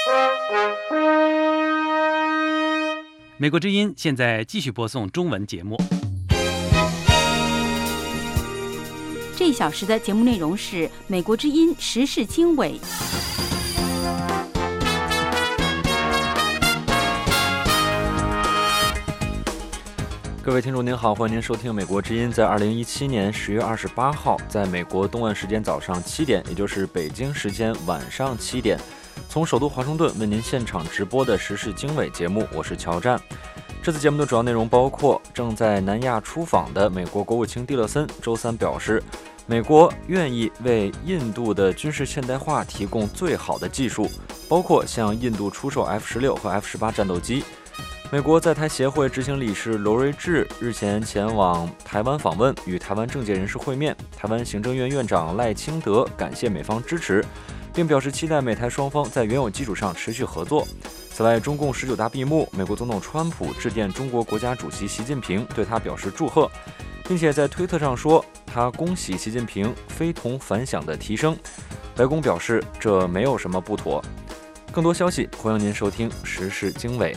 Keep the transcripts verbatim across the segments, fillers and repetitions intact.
美国之音现在继续播送中文节目。 这一小时的节目内容是美国之音时事经纬。 各位听众您好，欢迎您收听美国之音在二零一七年十月二十八号在美国东岸时间早上七点，也就是北京时间晚上七点，从首都华盛顿为您现场直播的时事经纬节目，我是乔战。这次节目的主要内容包括，正在南亚出访的美国国务卿蒂勒森周三表示，美国愿意为印度的军事现代化提供最好的技术，包括向印度出售 F 十六 和 F 十八 战斗机。美国在台协会执行理事罗瑞智日前前往台湾访问，与台湾政界人士会面。台湾行政院院长赖清德感谢美方支持，并表示期待美台双方在原有基础上持续合作。此外，中共十九大闭幕，美国总统川普致电中国国家主席习近平，对他表示祝贺，并且在推特上说他恭喜习近平非同凡响的提升。白宫表示这没有什么不妥。更多消息，欢迎您收听时事经纬。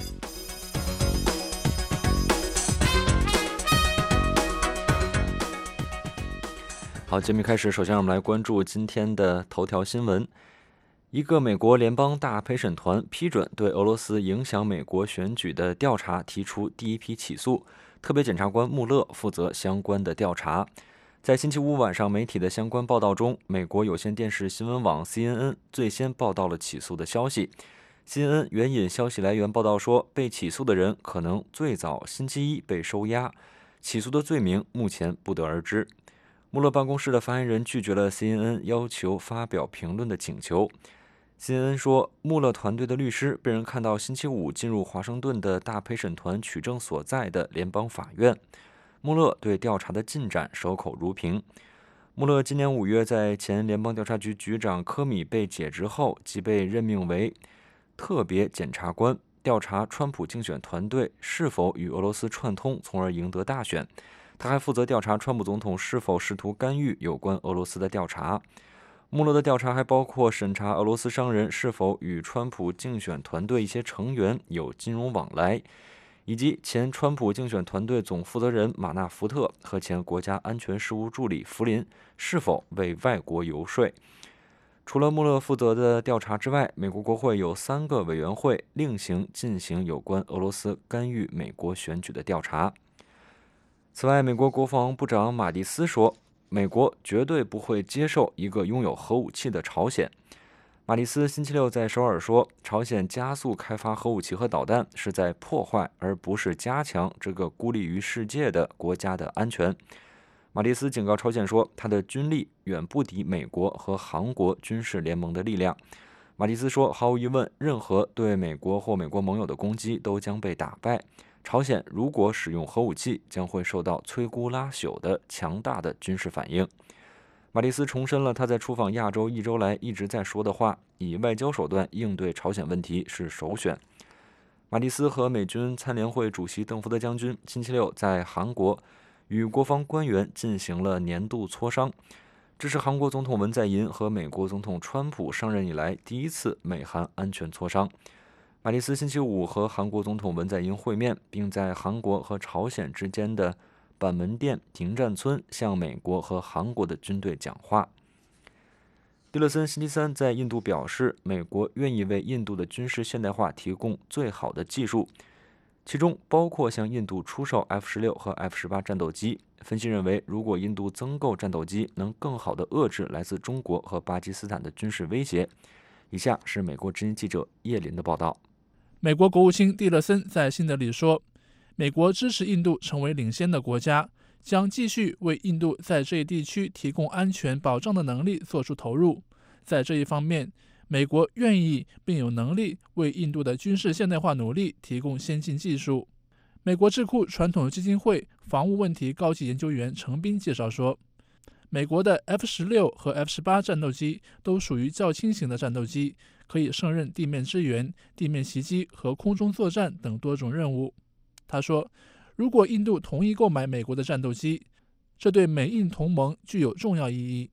好，节目开始，首先让我们来关注今天的头条新闻。一个美国联邦大陪审团批准对俄罗斯影响美国选举的调查提出第一批起诉，特别检察官穆勒负责相关的调查。在星期五晚上媒体的相关报道中，美国有线电视新闻网 C N N 最先报道了起诉的消息。C N N 援引消息来源报道说，被起诉的人可能最早星期一被收押，起诉的罪名目前不得而知。穆勒办公室的发言人拒绝了 C N N 要求发表评论的请求。C N N 说，穆勒团队的律师被人看到星期五进入华盛顿的大陪审团取证所在的联邦法院。穆勒对调查的进展守口如瓶。穆勒今年五月在前联邦调查局局长科米被解职后，即被任命为特别检察官，调查川普竞选团队是否与俄罗斯串通，从而赢得大选。他还负责调查川普总统是否试图干预有关俄罗斯的调查。穆勒的调查还包括审查俄罗斯商人是否与川普竞选团队一些成员有金融往来，以及前川普竞选团队总负责人马纳福特和前国家安全事务助理弗林是否为外国游说。除了穆勒负责的调查之外，美国国会有三个委员会另行进行有关俄罗斯干预美国选举的调查。此外，美国国防部长马蒂斯说，美国绝对不会接受一个拥有核武器的朝鲜。马蒂斯星期六在首尔说，朝鲜加速开发核武器和导弹是在破坏而不是加强这个孤立于世界的国家的安全。马蒂斯警告朝鲜说，他的军力远不敌美国和韩国军事联盟的力量。马蒂斯说，毫无疑问，任何对美国或美国盟友的攻击都将被打败。朝鲜如果使用核武器，将会受到摧枯拉朽的强大的军事反应。马蒂斯重申了他在出访亚洲一周来一直在说的话，以外交手段应对朝鲜问题是首选。马蒂斯和美军参联会主席邓福德将军星期六在韩国与国防官员进行了年度磋商，这是韩国总统文在寅和美国总统川普上任以来第一次美韩安全磋商。马蒂斯星期五和韩国总统文在寅会面，并在韩国和朝鲜之间的板门店停战村向美国和韩国的军队讲话。蒂勒森星期三在印度表示，美国愿意为印度的军事现代化提供最好的技术，其中包括向印度出售 F 十六 和 F 十八 战斗机。分析认为，如果印度增购战斗机，能更好地遏制来自中国和巴基斯坦的军事威胁。以下是美国之音记者叶林的报道。 美国国务卿蒂勒森在新德里说，美国支持印度成为领先的国家，将继续为印度在这一地区提供安全保障的能力做出投入。在这一方面，美国愿意并有能力为印度的军事现代化努力提供先进技术。美国智库传统基金会防务问题高级研究员程斌介绍说，美国的 F 十六 和 F 十八 战斗机都属于较轻型的战斗机，可以胜任地面支援、地面袭击和空中作战等多种任务。他说，如果印度同意购买美国的战斗机，这对美印同盟具有重要意义。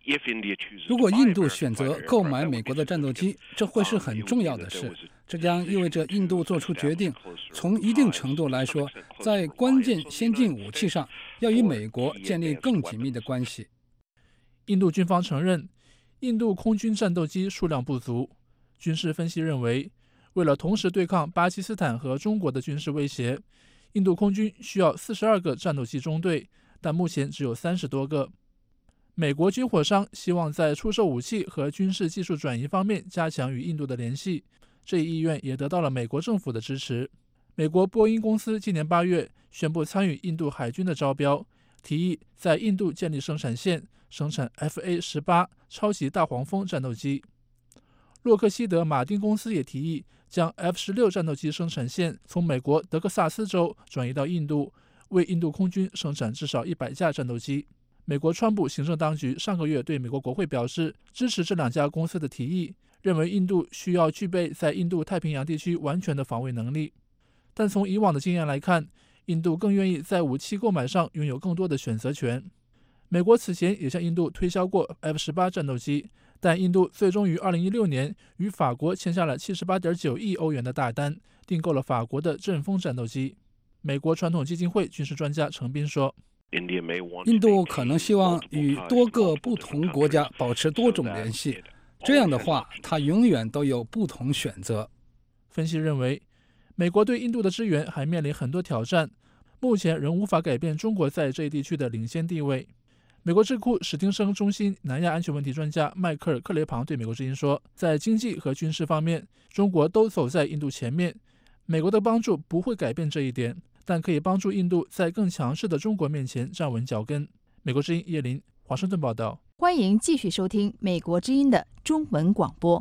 如果印度选择购买美国的战斗机，这会是很重要的事。这将意味着印度做出决定，从一定程度来说，在关键先进武器上要与美国建立更紧密的关系。 印度军方承认，印度空军战斗机数量不足。军事分析认为，为了同时对抗巴基斯坦和中国的军事威胁，印度空军需要四十二个战斗机中队，但目前只有三十多个。美国军火商希望在出售武器和军事技术转移方面加强与印度的联系，这一意愿也得到了美国政府的支持。美国波音公司今年八月宣布参与印度海军的招标，提议在印度建立生产线，生产 F A 十八 超级大黄蜂战斗机。洛克希德马丁公司也提议将 F 十六 战斗机生产线从美国德克萨斯州转移到印度，为印度空军生产至少一百架战斗机。美国川普行政当局上个月对美国国会表示支持这两家公司的提议，认为印度需要具备在印度太平洋地区完全的防卫能力。但从以往的经验来看，印度更愿意在武器购买上拥有更多的选择权。美国此前也向印度推销过 F 十八 战斗机，但印度最终于二零一六年与法国签下了 七十八点九亿欧元的大单，订购了法国的阵风战斗机。美国传统基金会军事专家程斌说， 印度可能希望与多个不同国家保持多种联系，这样的话，它永远都有不同选择。 分析认为，美国对印度的支援还面临很多挑战，目前仍无法改变中国在这一地区的领先地位。美国智库史汀生中心南亚安全问题专家迈克尔·克雷庞对美国之音说，在经济和军事方面，中国都走在印度前面，美国的帮助不会改变这一点，但可以帮助印度在更强势的中国面前站稳脚跟。美国之音叶林，华盛顿报道。 欢迎继续收听美国之音的中文广播。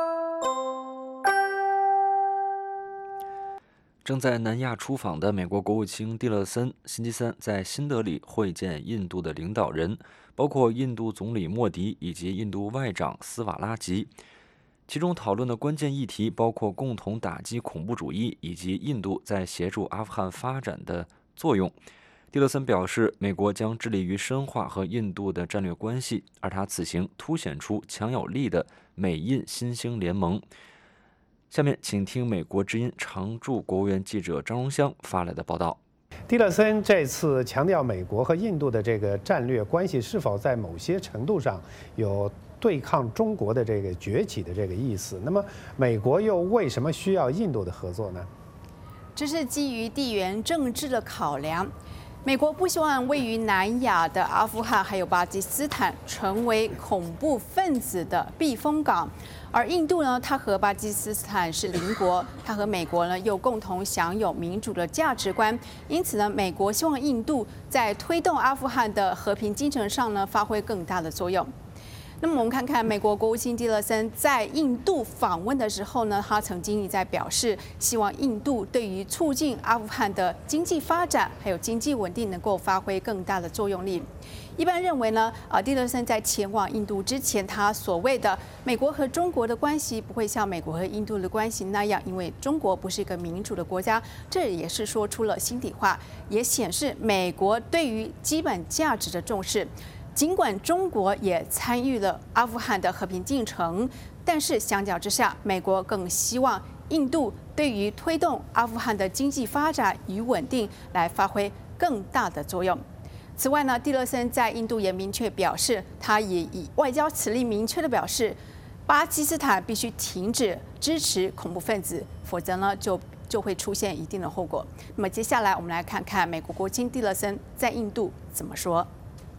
正在南亚出访的美国国务卿蒂勒森星期三在新德里会见印度的领导人，包括印度总理莫迪以及印度外长斯瓦拉吉。其中讨论的关键议题包括共同打击恐怖主义以及印度在协助阿富汗发展的作用。蒂勒森表示，美国将致力于深化和印度的战略关系，而他此行凸显出强有力的美印新兴联盟。下面请听美国之音常驻国务院记者张荣香发来的报道。 蒂勒森这次强调美国和印度的这个战略关系是否在某些程度上有对抗中国的这个崛起的这个意思。那么，美国又为什么需要印度的合作呢？ 这是基于地缘政治的考量。美国不希望位于南亚的阿富汗还有巴基斯坦成为恐怖分子的避风港，而印度呢，它和巴基斯坦是邻国，它和美国呢又共同享有民主的价值观，因此呢，美国希望印度在推动阿富汗的和平进程上呢发挥更大的作用。那么我们看看美国国务卿蒂勒森在印度访问的时候呢，他曾经一再表示，希望印度对于促进阿富汗的经济发展还有经济稳定能够发挥更大的作用力。一般认为呢，啊，蒂勒森在前往印度之前，他所谓的美国和中国的关系不会像美国和印度的关系那样，因为中国不是一个民主的国家，这也是说出了心底话，也显示美国对于基本价值的重视。尽管中国也参与了阿富汗的和平进程，但是相较之下，美国更希望印度对于推动阿富汗的经济发展与稳定来发挥更大的作用。此外呢，蒂勒森在印度也明确表示，他也以外交辞令明确的表示，巴基斯坦必须停止支持恐怖分子，否则呢就就会出现一定的后果。那么接下来我们来看看美国国务卿蒂勒森在印度怎么说。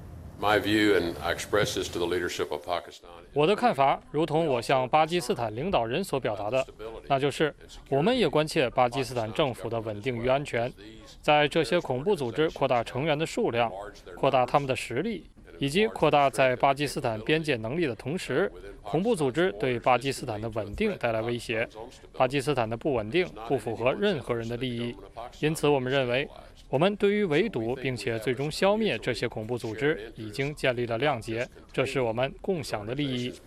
我的看法如同我向巴基斯坦领导人所表达的，那就是我们也关切巴基斯坦政府的稳定与安全，在这些恐怖组织扩大成员的数量，扩大他们的实力，以及扩大在巴基斯坦边界能力的同时，恐怖组织对巴基斯坦的稳定带来威胁。巴基斯坦的不稳定不符合任何人的利益，因此我们认为我们对于围堵并且最终消灭这些恐怖组织已经建立了谅解，这是我们共享的利益。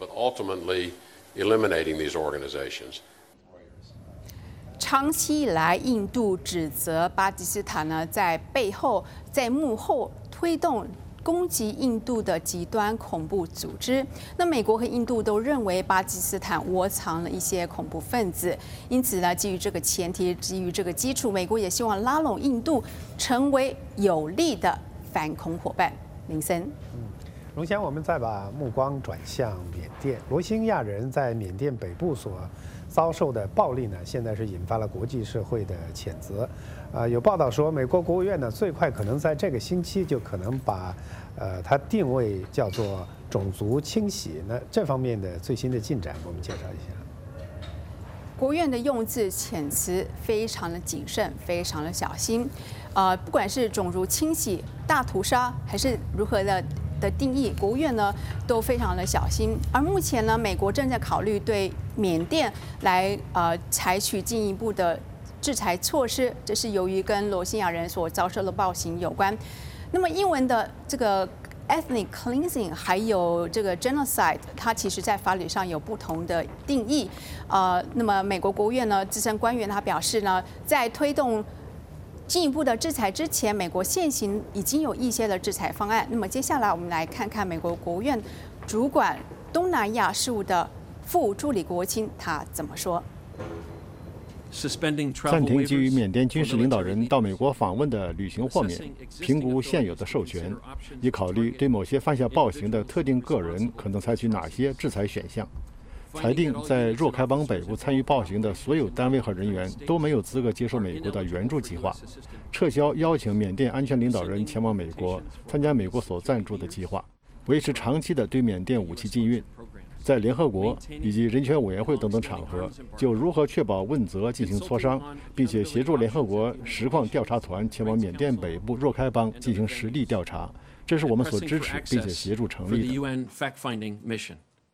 长期以来，印度指责巴基斯坦呢在背后、在幕后推动攻击印度的极端恐怖组织。那美国和印度都认为巴基斯坦窝藏了一些恐怖分子，因此呢，基于这个前提，基于这个基础，美国也希望拉拢印度成为有力的反恐伙伴。林森， 嗯，荣翔，我们再把目光转向缅甸，罗兴亚人在缅甸北部所遭受的暴力呢，现在是引发了国际社会的谴责。呃，有报道说，美国国务院呢，最快可能在这个星期就可能把，呃，它定位叫做种族清洗。那这方面的最新的进展，给我们介绍一下。 国务院的用字遣词非常的谨慎，非常的小心。呃，不管是种族清洗、大屠杀，还是如何的的定义，国务院呢都非常的小心。而目前呢，美国正在考虑对缅甸来呃采取进一步的制裁措施，这是由于跟罗兴亚人所遭受的暴行有关。那么英文的这个 ethnic cleansing 还有这个 genocide， 它其实在法理上有不同的定义。呃，那么美国国务院呢资深官员他表示呢，在推动进一步的制裁之前，美国现行已经有一些的制裁方案。那么接下来我们来看看美国国务院主管东南亚事务的副助理国务卿他怎么说。 暂停基于缅甸军事领导人到美国访问的旅行豁免，评估现有的授权，以考虑对某些犯下暴行的特定个人可能采取哪些制裁选项。裁定在若开邦北部参与暴行的所有单位和人员都没有资格接受美国的援助计划，撤销邀请缅甸安全领导人前往美国参加美国所赞助的计划，维持长期的对缅甸武器禁运。在联合国以及人权委员会等等场合，就如何确保问责进行磋商，并且协助联合国实况调查团前往缅甸北部若开邦进行实地调查，这是我们所支持并且协助成立的。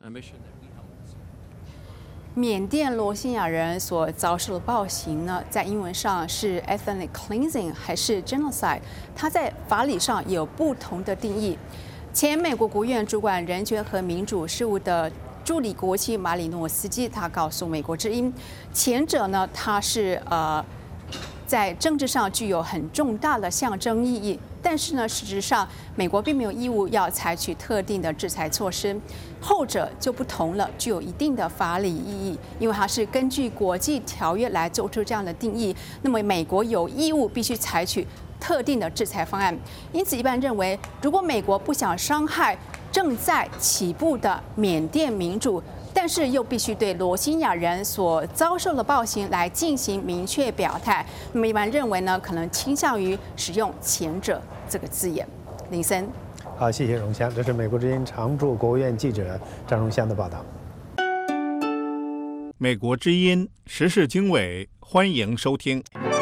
缅甸罗兴亚人所遭受的暴行呢，在英文上是 ethnic cleansing 还是 genocide， 它在法理上有不同的定义。前美国国务院主管人权和民主事务的助理国务卿马里诺斯基，他告诉美国之音，前者呢，它是呃在政治上具有很重大的象征意义，但是呢，实质上美国并没有义务要采取特定的制裁措施。后者就不同了，具有一定的法理意义，因为它是根据国际条约来做出这样的定义。那么美国有义务必须采取特定的制裁方案。因此，一般认为，如果美国不想伤害正在起步的缅甸民主，但是又必须对罗兴亚人所遭受的暴行来进行明确表态，那么一般认为呢，可能倾向于使用前者这个字眼。林森， 好，谢谢荣香，这是美国之音常驻国务院记者张荣香的报道。 美国之音时事经纬，欢迎收听。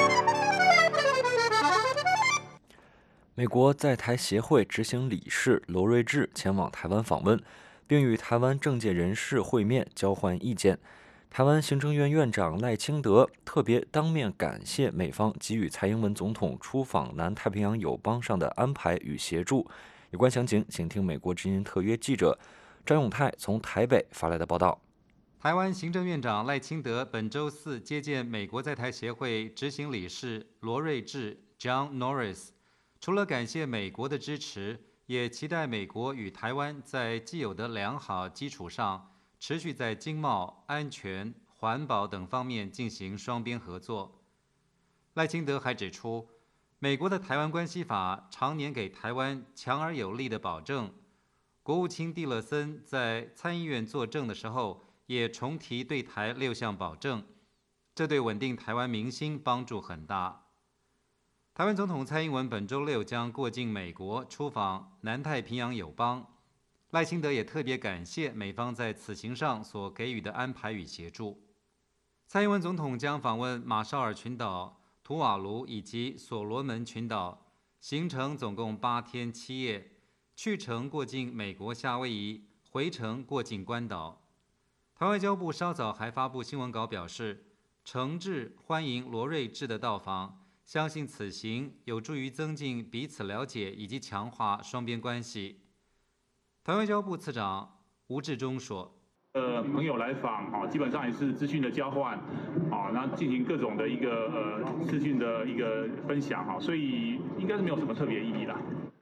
美国在台协会执行理事罗瑞智前往台湾访问，并与台湾政界人士会面，交换意见。台湾行政院院长赖清德特别当面感谢美方给予蔡英文总统出访南太平洋友邦上的安排与协助。有关详情，请听美国之音特约记者张永泰从台北发来的报道。 台湾行政院长赖清德本周四接见美国在台协会执行理事罗瑞智 John Norris， 除了感谢美国的支持，也期待美国与台湾在既有的良好基础上，持续在经贸、安全、环保等方面进行双边合作。赖清德还指出，美国的台湾关系法常年给台湾强而有力的保证。国务卿蒂勒森在参议院作证的时候，也重提对台六项保证，这对稳定台湾民心帮助很大。台湾总统蔡英文本周六将过境美国，出访南太平洋友邦。赖清德也特别感谢美方在此行上所给予的安排与协助。蔡英文总统将访问马绍尔群岛、图瓦卢以及所罗门群岛，行程总共八天七夜，去程过境美国夏威夷，回程过境关岛。台外交部稍早还发布新闻稿表示，诚挚欢迎罗瑞智的到访，相信此行有助于增进彼此了解以及强化双边关系。台外交部次长吴志忠说：“ 呃，朋友来访啊，基本上也是资讯的交换啊，那进行各种的一个呃资讯的一个分享哈，所以应该是没有什么特别意义啦。”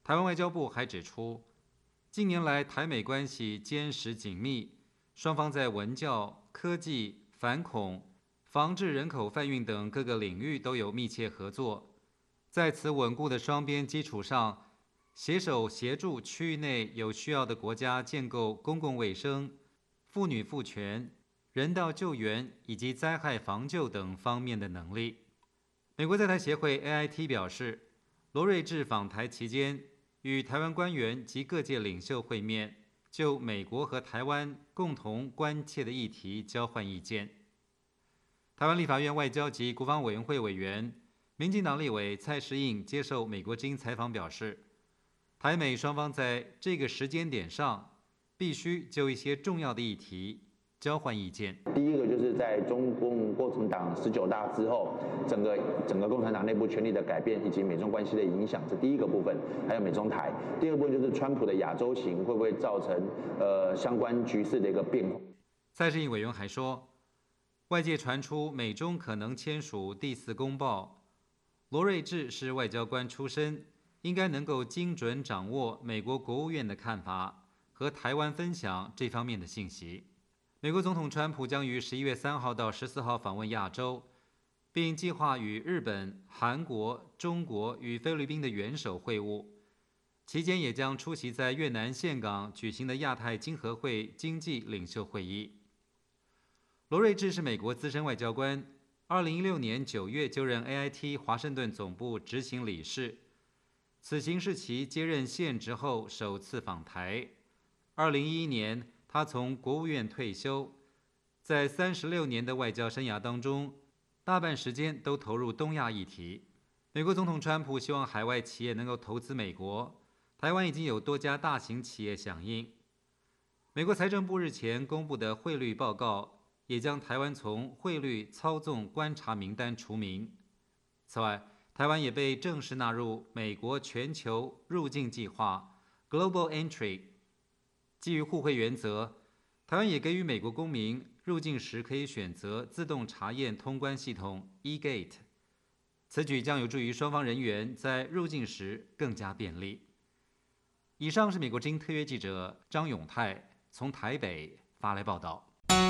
台湾外交部还指出，近年来台美关系坚实紧密，双方在文教、科技、反恐、防治人口贩运等各个领域都有密切合作。在此稳固的双边基础上，携手协助区域内有需要的国家建构公共卫生、妇女妇权、人道救援以及灾害防救等方面的能力。美国在台协会 A I T 表示，罗瑞智访台期间与台湾官员及各界领袖会面，就美国和台湾共同关切的议题交换意见。台湾立法院外交及国防委员会委员、民进党立委蔡适应接受美国之音采访表示，台美双方在这个时间点上必须就一些重要的议题交换意见。 第一个就是在中共共产党十九大之后，整个整个共产党内部权力的改变以及美中关系的影响，这第一个部分。还有美中台，第二部分就是川普的亚洲行会不会造成呃相关局势的一个变化。 蔡适应委员还说，外界传出美中可能签署第四公报，罗瑞智是外交官出身，应该能够精准掌握美国国务院的看法，和台湾分享这方面的信息。美国总统川普将于十一月三号到十四号访问亚洲，并计划与日本、韩国、中国与菲律宾的元首会晤，期间也将出席在越南岘港举行的亚太经合会经济领袖会议。罗瑞智是美国资深外交官，二零一六年九月就任 A I T 华盛顿总部执行理事，此行是其接任现职后首次访台。二零一一年，他从国务院退休，在三十六年的外交生涯当中，大半时间都投入东亚议题。美国总统川普希望海外企业能够投资美国，台湾已经有多家大型企业响应。美国财政部日前公布的汇率报告，也将台湾从汇率操纵观察名单除名。此外，台湾也被正式纳入美国全球入境计划 Global Entry。基于互惠原则，台湾也给予美国公民入境时可以选择自动查验通关系统 eGate。此举将有助于双方人员在入境时更加便利。以上是美国之音特约记者张永泰从台北发来报道。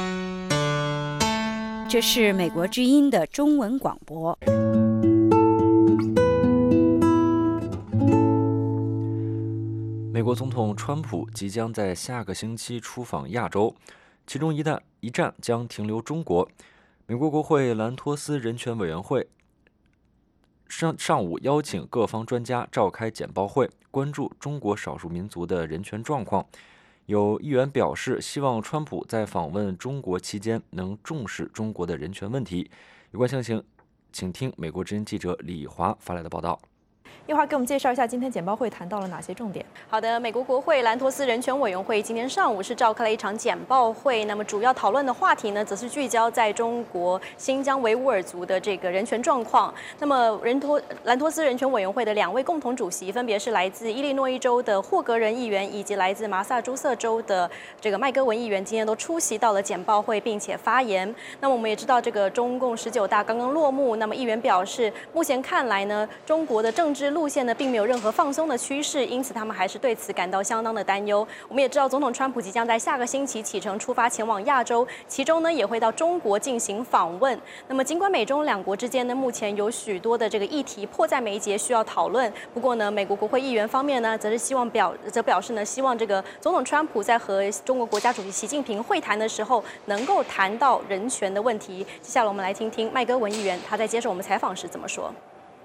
这是美国之音的中文广播。 美国总统川普即将在下个星期出访亚洲，其中一站一站将停留中国。美国国会兰托斯人权委员会上上午邀请各方专家召开简报会，关注中国少数民族的人权状况。有议员表示，希望川普在访问中国期间能重视中国的人权问题。有关详情，请听美国之音记者李华发来的报道。 一会儿给我们介绍一下今天简报会谈到了哪些重点。好的，美国国会兰托斯人权委员会今天上午是召开了一场简报会，那么主要讨论的话题呢，则是聚焦在中国新疆维吾尔族的这个人权状况。那么人托兰托斯人权委员会的两位共同主席，分别是来自伊利诺伊州的霍格人议员，以及来自麻萨诸塞州的这个麦戈文议员，今天都出席到了简报会，并且发言。那么我们也知道，这个中共十九大刚刚落幕，那么议员表示，目前看来呢，中国的政治路线呢并没有任何放松的趋势，因此他们还是对此感到相当的担忧。我们也知道，总统川普即将在下个星期启程出发前往亚洲，其中呢也会到中国进行访问。那么，尽管美中两国之间呢目前有许多的这个议题迫在眉睫需要讨论，不过呢，美国国会议员方面呢，则是希望表则表示呢，希望这个总统川普在和中国国家主席习近平会谈的时候，能够谈到人权的问题。接下来我们来听听麦戈文议员他在接受我们采访时怎么说。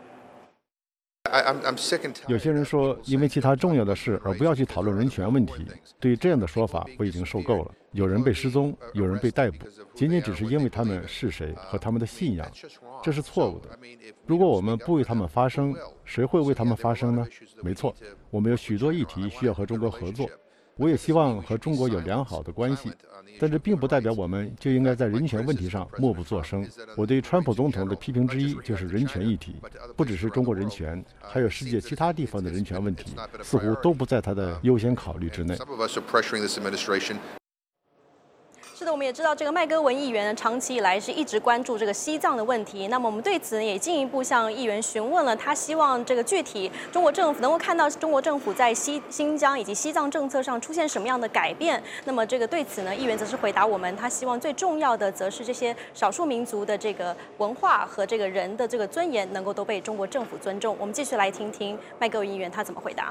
有些人说，因为其他重要的事而不要去讨论人权问题。对于这样的说法，我已经受够了。有人被失踪，有人被逮捕，仅仅只是因为他们是谁和他们的信仰，这是错误的。如果我们不为他们发声，谁会为他们发声呢？没错，我们有许多议题需要和中国合作。我也希望和中国有良好的关系，但这并不代表我们就应该在人权问题上默不作声。我对川普总统的批评之一就是人权议题，不只是中国人权，还有世界其他地方的人权问题，似乎都不在他的优先考虑之内。 是的，我们也知道这个麦戈文议员呢，长期以来是一直关注这个西藏的问题。那么我们对此呢，也进一步向议员询问了，他希望这个具体中国政府能够看到中国政府在西新疆以及西藏政策上出现什么样的改变。那么这个对此呢，议员则是回答我们，他希望最重要的则是这些少数民族的这个文化和这个人的这个尊严能够都被中国政府尊重。我们继续来听听麦戈文议员他怎么回答。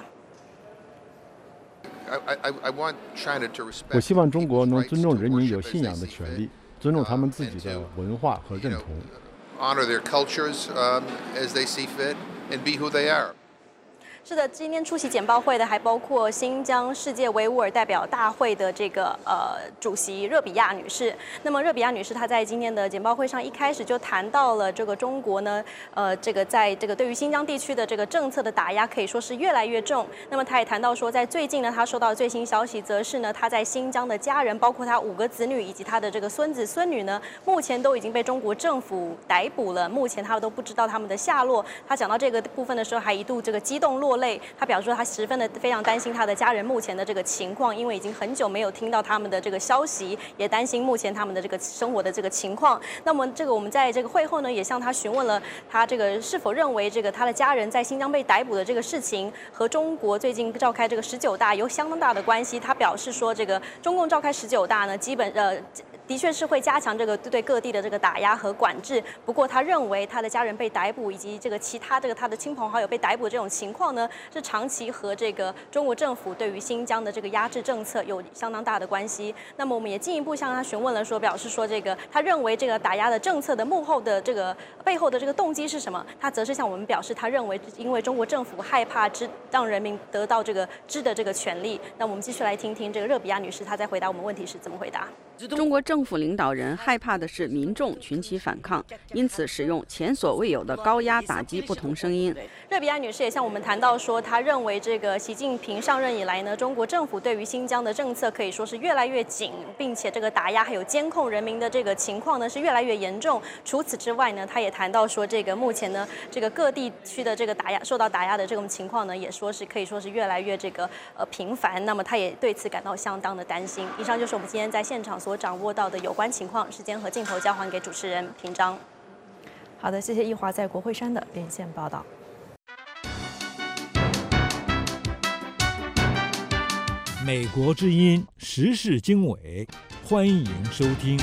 我希望中国能尊重人民有信仰的权利，尊重他们自己的文化和认同。 是的，今天出席简报会的还包括新疆世界维吾尔代表大会的这个呃主席热比亚女士。那么热比亚女士她在今天的简报会上一开始就谈到了这个中国呢，呃，这个在这个对于新疆地区的这个政策的打压可以说是越来越重。那么她也谈到说，在最近呢，她收到最新消息，则是呢，她在新疆的家人，包括她五个子女以及她的这个孙子孙女呢，目前都已经被中国政府逮捕了，目前她都不知道他们的下落。她讲到这个部分的时候，还一度这个激动落泪。他表示说，他十分的非常担心他的家人目前的这个情况，因为已经很久没有听到他们的这个消息，也担心目前他们的这个生活的这个情况。那么这个我们在这个会后呢，也向他询问了他这个是否认为这个他的家人在新疆被逮捕的这个事情和中国最近召开这个十九大有相当大的关系。他表示说，这个中共召开十九大呢，基本呃。的确是会加强这个对各地的这个打压和管制。不过，他认为他的家人被逮捕以及这个其他这个他的亲朋好友被逮捕这种情况呢，是长期和这个中国政府对于新疆的这个压制政策有相当大的关系。那么，我们也进一步向他询问了说，表示说这个他认为这个打压的政策的幕后的这个背后的这个动机是什么？他则是向我们表示，他认为因为中国政府害怕知让人民得到这个知的这个权利。那我们继续来听听这个热比亚女士她在回答我们问题是怎么回答。 中国政府领导人害怕的是民众群起反抗，因此使用前所未有的高压打击不同声音。 热比亚女士也向我们谈到说，她认为这个习近平上任以来呢，中国政府对于新疆的政策可以说是越来越紧，并且这个打压还有监控人民的这个情况呢是越来越严重。除此之外呢，她也谈到说，这个目前呢，这个各地区的这个打压受到打压的这种情况呢，也说是可以说是越来越这个呃频繁。那么她也对此感到相当的担心。以上就是我们今天在现场所掌握到的有关情况。时间和镜头交还给主持人平章。 好的，谢谢易华在国会山的连线报道。 美国之音时事经纬，欢迎收听。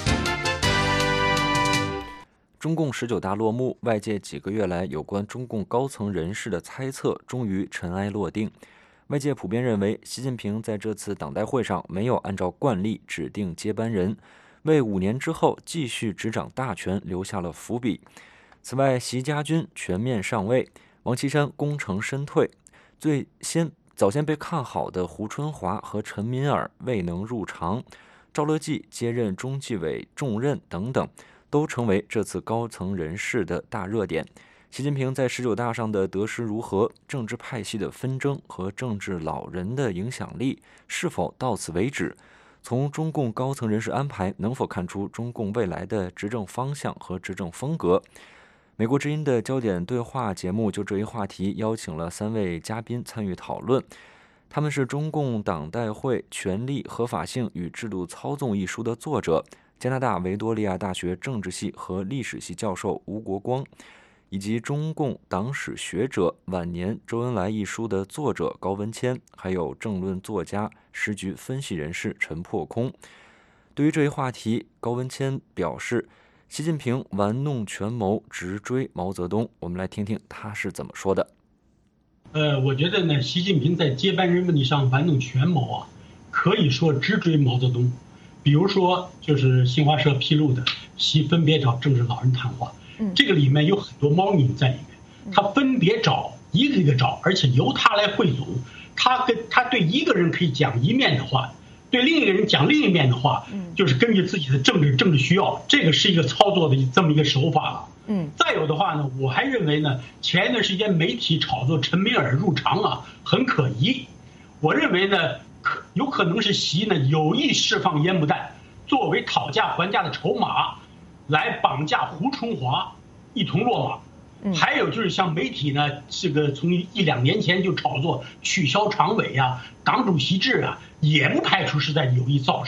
中共十九大落幕，外界几个月来有关中共高层人士的猜测终于尘埃落定。外界普遍认为，习近平在这次党代会上没有按照惯例指定接班人，为五年之后继续执掌大权留下了伏笔。此外，习家军全面上位，王岐山功成身退，最先早先被看好的胡春华和陈敏尔未能入常，赵乐际接任中纪委重任等等，都成为这次高层人士的大热点。习近平在十九大上的得失如何？政治派系的纷争和政治老人的影响力是否到此为止？从中共高层人事安排能否看出中共未来的执政方向和执政风格？美国之音的焦点对话节目就这一话题邀请了三位嘉宾参与讨论，他们是中共党代会《权力、合法性与制度操纵》一书的作者，加拿大维多利亚大学政治系和历史系教授吴国光，以及中共党史学者《晚年周恩来》一书的作者高文谦，还有政论作家、时局分析人士陈破空。对于这一话题，高文谦表示，习近平玩弄权谋，直追毛泽东。我们来听听他是怎么说的。 呃，我觉得呢，习近平在接班人问题上玩弄权谋啊，可以说直追毛泽东。比如说，就是新华社披露的，习分别找政治老人谈话。这个里面有很多猫腻在里面，他分别找一个一个找，而且由他来汇总。他跟他对一个人可以讲一面的话，对另一个人讲另一面的话，就是根据自己的政治政治需要，这个是一个操作的这么一个手法了。嗯，再有的话呢，我还认为呢，前一段时间媒体炒作陈敏尔入常啊，很可疑。我认为呢，可有可能是习呢有意释放烟幕弹，作为讨价还价的筹码，来绑架胡春华一同落马。还有就是像媒体呢，这个从一两年前就炒作取消常委啊、党主席制啊，也不排除是在有意造势。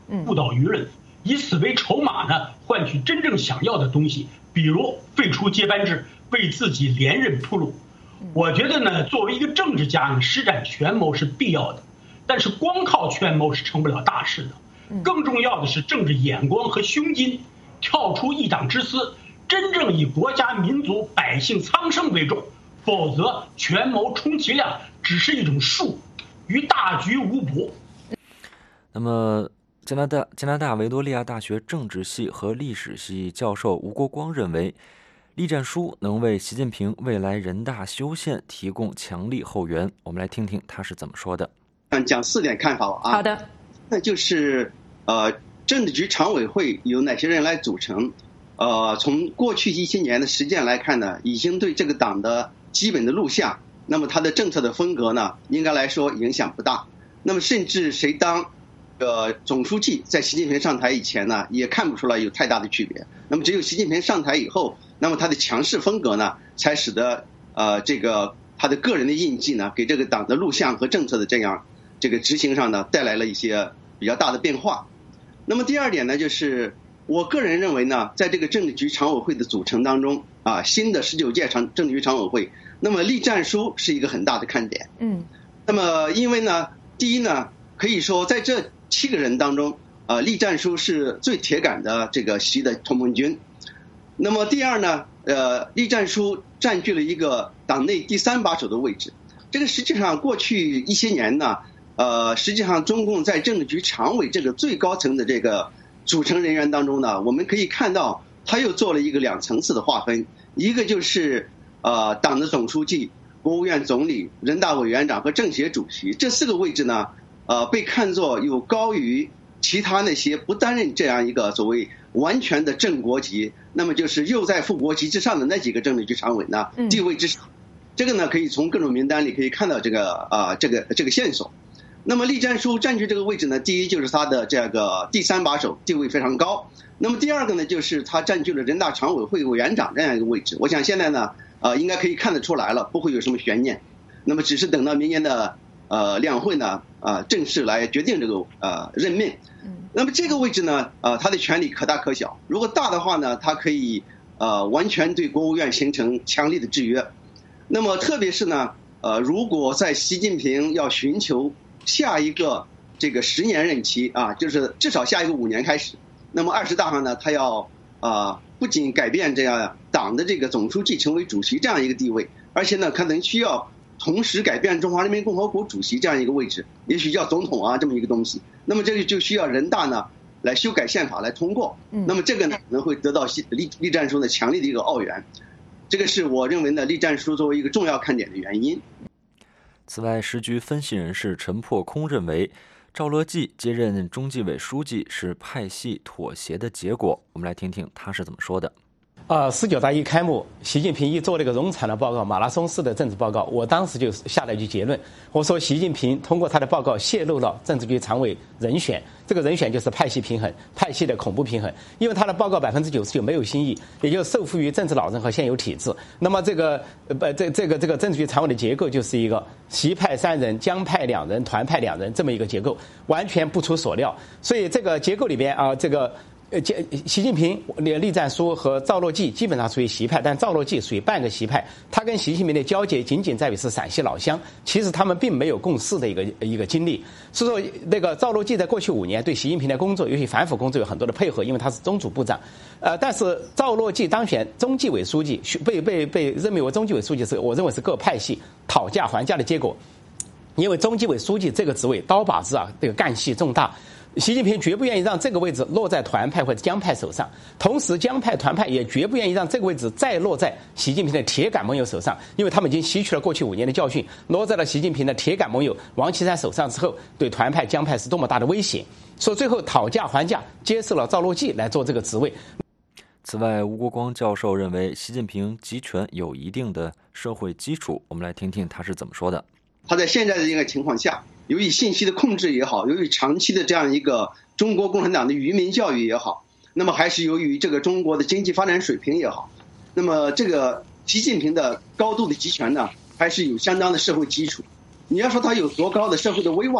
误导舆论，以此为筹码呢，换取真正想要的东西，比如废除接班制，为自己连任铺路。我觉得呢，作为一个政治家呢，施展权谋是必要的，但是光靠权谋是成不了大事的。更重要的是政治眼光和胸襟，跳出一党之私，真正以国家民族百姓苍生为重，否则权谋充其量只是一种术，与大局无补。 那么加拿大加拿大维多利亚大学政治系和历史系教授吴国光认为，栗战书能为习近平未来人大修宪提供强力后援。我们来听听他是怎么说的。 讲四点看法啊。 好的， 那就是呃，政治局常委会由哪些人来组成？呃，从过去一些年的实践来看呢，已经对这个党的基本的路向，那么它的政策的风格呢，应该来说影响不大。那么甚至谁当呃总书记，在习近平上台以前呢，也看不出来有太大的区别。那么只有习近平上台以后，那么他的强势风格呢，才使得呃这个他的个人的印记呢，给这个党的路向和政策的这样这个执行上呢，带来了一些比较大的变化。那么第二点呢，就是我个人认为呢，在这个政治局常委会的组成当中啊，新的十九届常政治局常委会，那么栗战书是一个很大的看点。 嗯， 那么因为呢，第一呢，可以说在这七个人当中，呃，栗战书是最铁杆的这个习的同盟军。那么第二呢，呃，栗战书占据了一个党内第三把手的位置。这个实际上过去一些年呢，呃，实际上中共在政治局常委这个最高层的这个组成人员当中呢，我们可以看到他又做了一个两层次的划分，一个就是呃党的总书记、国务院总理、人大委员长和政协主席这四个位置呢，呃被看作有高于其他那些不担任这样一个所谓完全的正国级，那么就是又在副国级之上的那几个政治局常委呢地位之上，这个呢可以从各种名单里可以看到这个啊、呃、这个这个线索。那么栗战书占据这个位置呢，第一就是他的这个第三把手地位非常高，那么第二个呢，就是他占据了人大常委会委员长这样一个位置。我想现在呢，呃，应该可以看得出来了，不会有什么悬念。那么只是等到明年的呃两会呢，呃，正式来决定这个呃任命。那么这个位置呢，呃，他的权力可大可小。如果大的话呢，他可以呃完全对国务院形成强力的制约。那么特别是呢，呃，如果在习近平要寻求下一个这个十年任期啊，就是至少下一个五年开始。那么二十大上呢，他要啊、呃、不仅改变这样党的这个总书记成为主席这样一个地位，而且呢可能需要同时改变中华人民共和国主席这样一个位置，也许叫总统啊这么一个东西。那么这个就需要人大呢来修改宪法来通过。那么这个呢可能会得到栗栗战书的强力的一个奥援，这个是我认为呢栗战书作为一个重要看点的原因。 此外，时局分析人士陈破空认为，赵乐际接任中纪委书记是派系妥协的结果。我们来听听他是怎么说的。 呃，十九大一开幕，习近平一做了一个冗长的报告，马拉松式的政治报告，我当时就下了一句结论，我说习近平通过他的报告泄露了政治局常委人选，这个人选就是派系平衡，派系的恐怖平衡，因为他的报告百分之九十九没有新意，也就受缚于政治老人和现有体制。那么这个呃这这个这个政治局常委的结构就是一个习派三人、江派两人、团派两人这么一个结构，完全不出所料。所以这个结构里边啊，这个。呃，习近平、栗战书和赵乐际基本上属于习派，但赵乐际属于半个习派。他跟习近平的交接仅仅在于是陕西老乡，其实他们并没有共事的一个一个经历。所以说，那个赵乐际在过去五年对习近平的工作，尤其反腐工作有很多的配合，因为他是中组部长。呃，但是赵乐际当选中纪委书记，被被被任命为中纪委书记是，我认为是各派系讨价还价的结果。因为中纪委书记这个职位刀把子啊，这个干系重大。习近平绝不愿意让这个位置落在团派或者江派手上，同时江派团派也绝不愿意让这个位置再落在习近平的铁杆盟友手上，因为他们已经吸取了过去五年的教训，落在了习近平的铁杆盟友王岐山手上之后，对团派江派是多么大的威胁，所以最后讨价还价接受了赵乐际来做这个职位。 此外，吴国光教授认为习近平集权有一定的社会基础，我们来听听他是怎么说的。 他在现在的一个情况下，由于信息的控制也好，由于长期的这样一个中国共产党的愚民教育也好，那么还是由于这个中国的经济发展水平也好，那么这个习近平的高度的集权呢，还是有相当的社会基础。你要说他有多高的社会的威望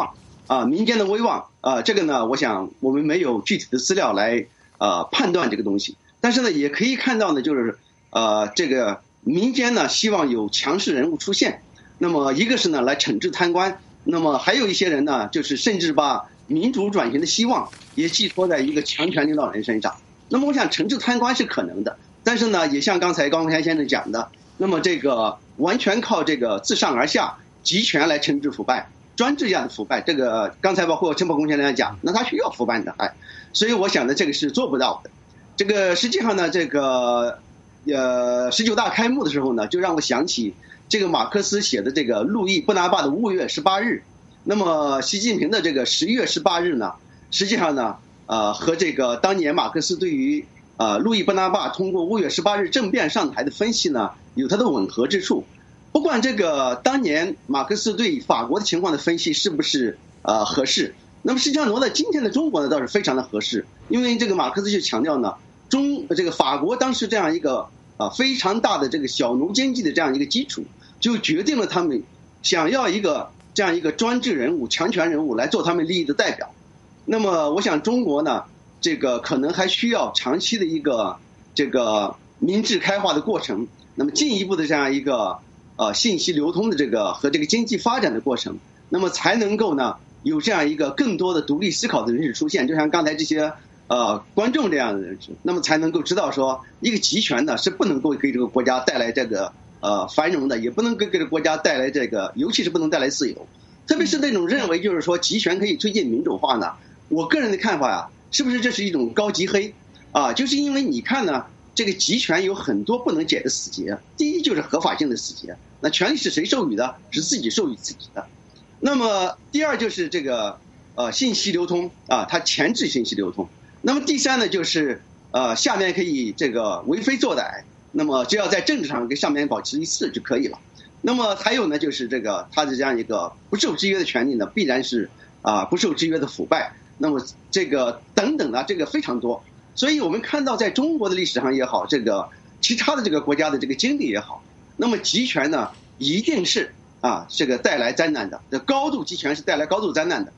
啊民间的威望啊，这个呢，我想我们没有具体的资料来呃判断这个东西，但是呢，也可以看到呢，就是呃这个民间呢希望有强势人物出现，那么一个是呢来惩治贪官，那么还有一些人呢，就是甚至把民主转型的希望也寄托在一个强权领导人身上。那么我想惩治贪官是可能的，但是呢，也像刚才高文山先生讲的，那么这个完全靠这个自上而下集权来惩治腐败。专制这样的腐败，这个刚才包括陈伯公先生讲，那他需要腐败的，哎，所以我想呢，这个是做不到的。这个实际上呢，这个呃十九大开幕的时候呢，就让我想起这个马克思写的这个路易·波拿巴的五月十八日。那么习近平的这个十一月十八日呢，实际上呢，呃和这个当年马克思对于呃路易·波拿巴通过五月十八日政变上台的分析呢，有它的吻合之处。不管这个当年马克思对法国的情况的分析是不是呃合适，那么实际上挪到今天的中国呢，倒是非常的合适，因为这个马克思就强调呢，中这个法国当时这样一个啊非常大的这个小农经济的这样一个基础，就决定了他们想要一个这样一个专制人物、强权人物来做他们利益的代表。那么我想中国呢，这个可能还需要长期的一个这个民智开化的过程，那么进一步的这样一个。呃，信息流通的这个和这个经济发展的过程，那么才能够呢有这样一个更多的独立思考的人士出现，就像刚才这些呃观众这样的人士，那么才能够知道说，一个集权呢是不能够给这个国家带来这个呃繁荣的，也不能给这个国家带来这个，尤其是不能带来自由。特别是那种认为就是说集权可以推进民主化呢，我个人的看法呀、啊，是不是这是一种高级黑啊？就是因为你看呢。这个集权有很多不能解的死结，第一就是合法性的死结，那权利是谁授予的？是自己授予自己的。那么第二就是这个呃信息流通啊，它前置信息流通。那么第三呢，就是呃下面可以这个为非作歹，那么只要在政治上跟上面保持一致就可以了。那么还有呢，就是这个它的这样一个不受制约的权利呢，必然是啊不受制约的腐败。那么这个等等的这个非常多。所以我们看到，在中国的历史上也好，这个其他的这个国家的这个经历也好，那么集权呢，一定是啊，这个带来灾难的。这高度集权是带来高度灾难的。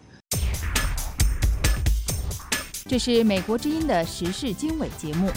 这是美国之音的时事经纬节目。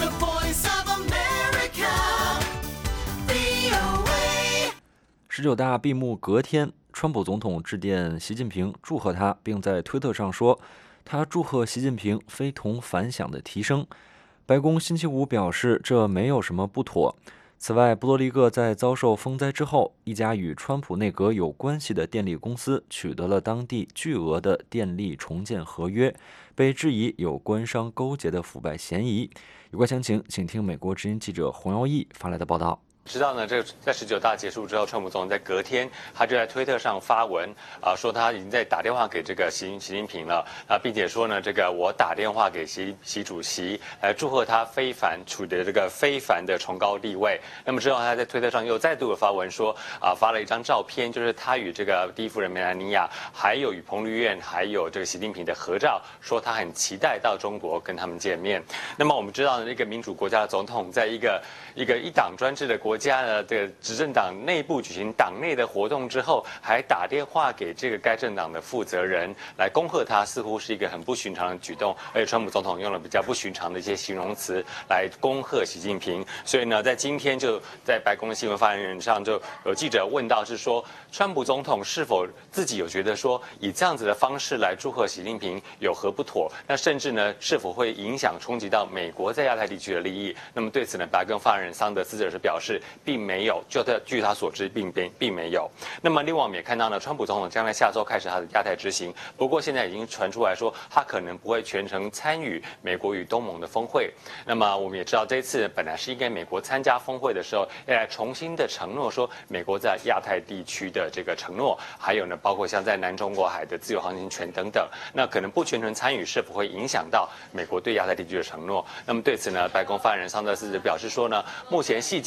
十九大闭幕隔天，川普总统致电习近平，祝贺他，并在推特上说。他祝贺习近平非同凡响的提升。白宫星期五表示，这没有什么不妥。此外，波多黎各在遭受风灾之后，一家与川普内阁有关系的电力公司取得了当地巨额的电力重建合约，被质疑有官商勾结的腐败嫌疑。有关详情，请听美国之音记者洪耀义发来的报道。 知道呢，这个在十九大结束之后，川普总统在隔天，他就在推特上发文啊，说他已经在打电话给这个习习近平了啊，并且说呢，这个我打电话给习习主席来祝贺他非凡取得这个非凡的崇高地位。那么之后，他在推特上又再度的发文说啊，发了一张照片，就是他与这个第一夫人梅兰妮亚，还有与彭丽媛，还有这个习近平的合照，说他很期待到中国跟他们见面。那么我们知道呢，一个民主国家的总统，在一个一个一党专制的国家呢，这个执政党内部举行党内的活动之后，还打电话给这个该政党的负责人来恭贺他，似乎是一个很不寻常的举动。而且川普总统用了比较不寻常的一些形容词来恭贺习近平。所以呢，在今天就在白宫的新闻发言人上就有记者问到，是说川普总统是否自己有觉得说以这样子的方式来祝贺习近平有何不妥？那甚至呢，是否会影响冲击到美国在亚太地区的利益？那么对此呢，白宫发言人桑德斯则是表示，并没有，就他据他所知，并并并没有。那么另外我们也看到呢，川普总统将在下周开始他的亚太之行，不过现在已经传出来说，他可能不会全程参与美国与东盟的峰会。那么我们也知道，这次本来是应该美国参加峰会的时候，要来重新的承诺说美国在亚太地区的这个承诺，还有呢，包括像在南中国海的自由航行权等等，那可能不全程参与，是否会影响到美国对亚太地区的承诺？那么对此呢，白宫发言人桑德斯表示说呢，目前细节还没有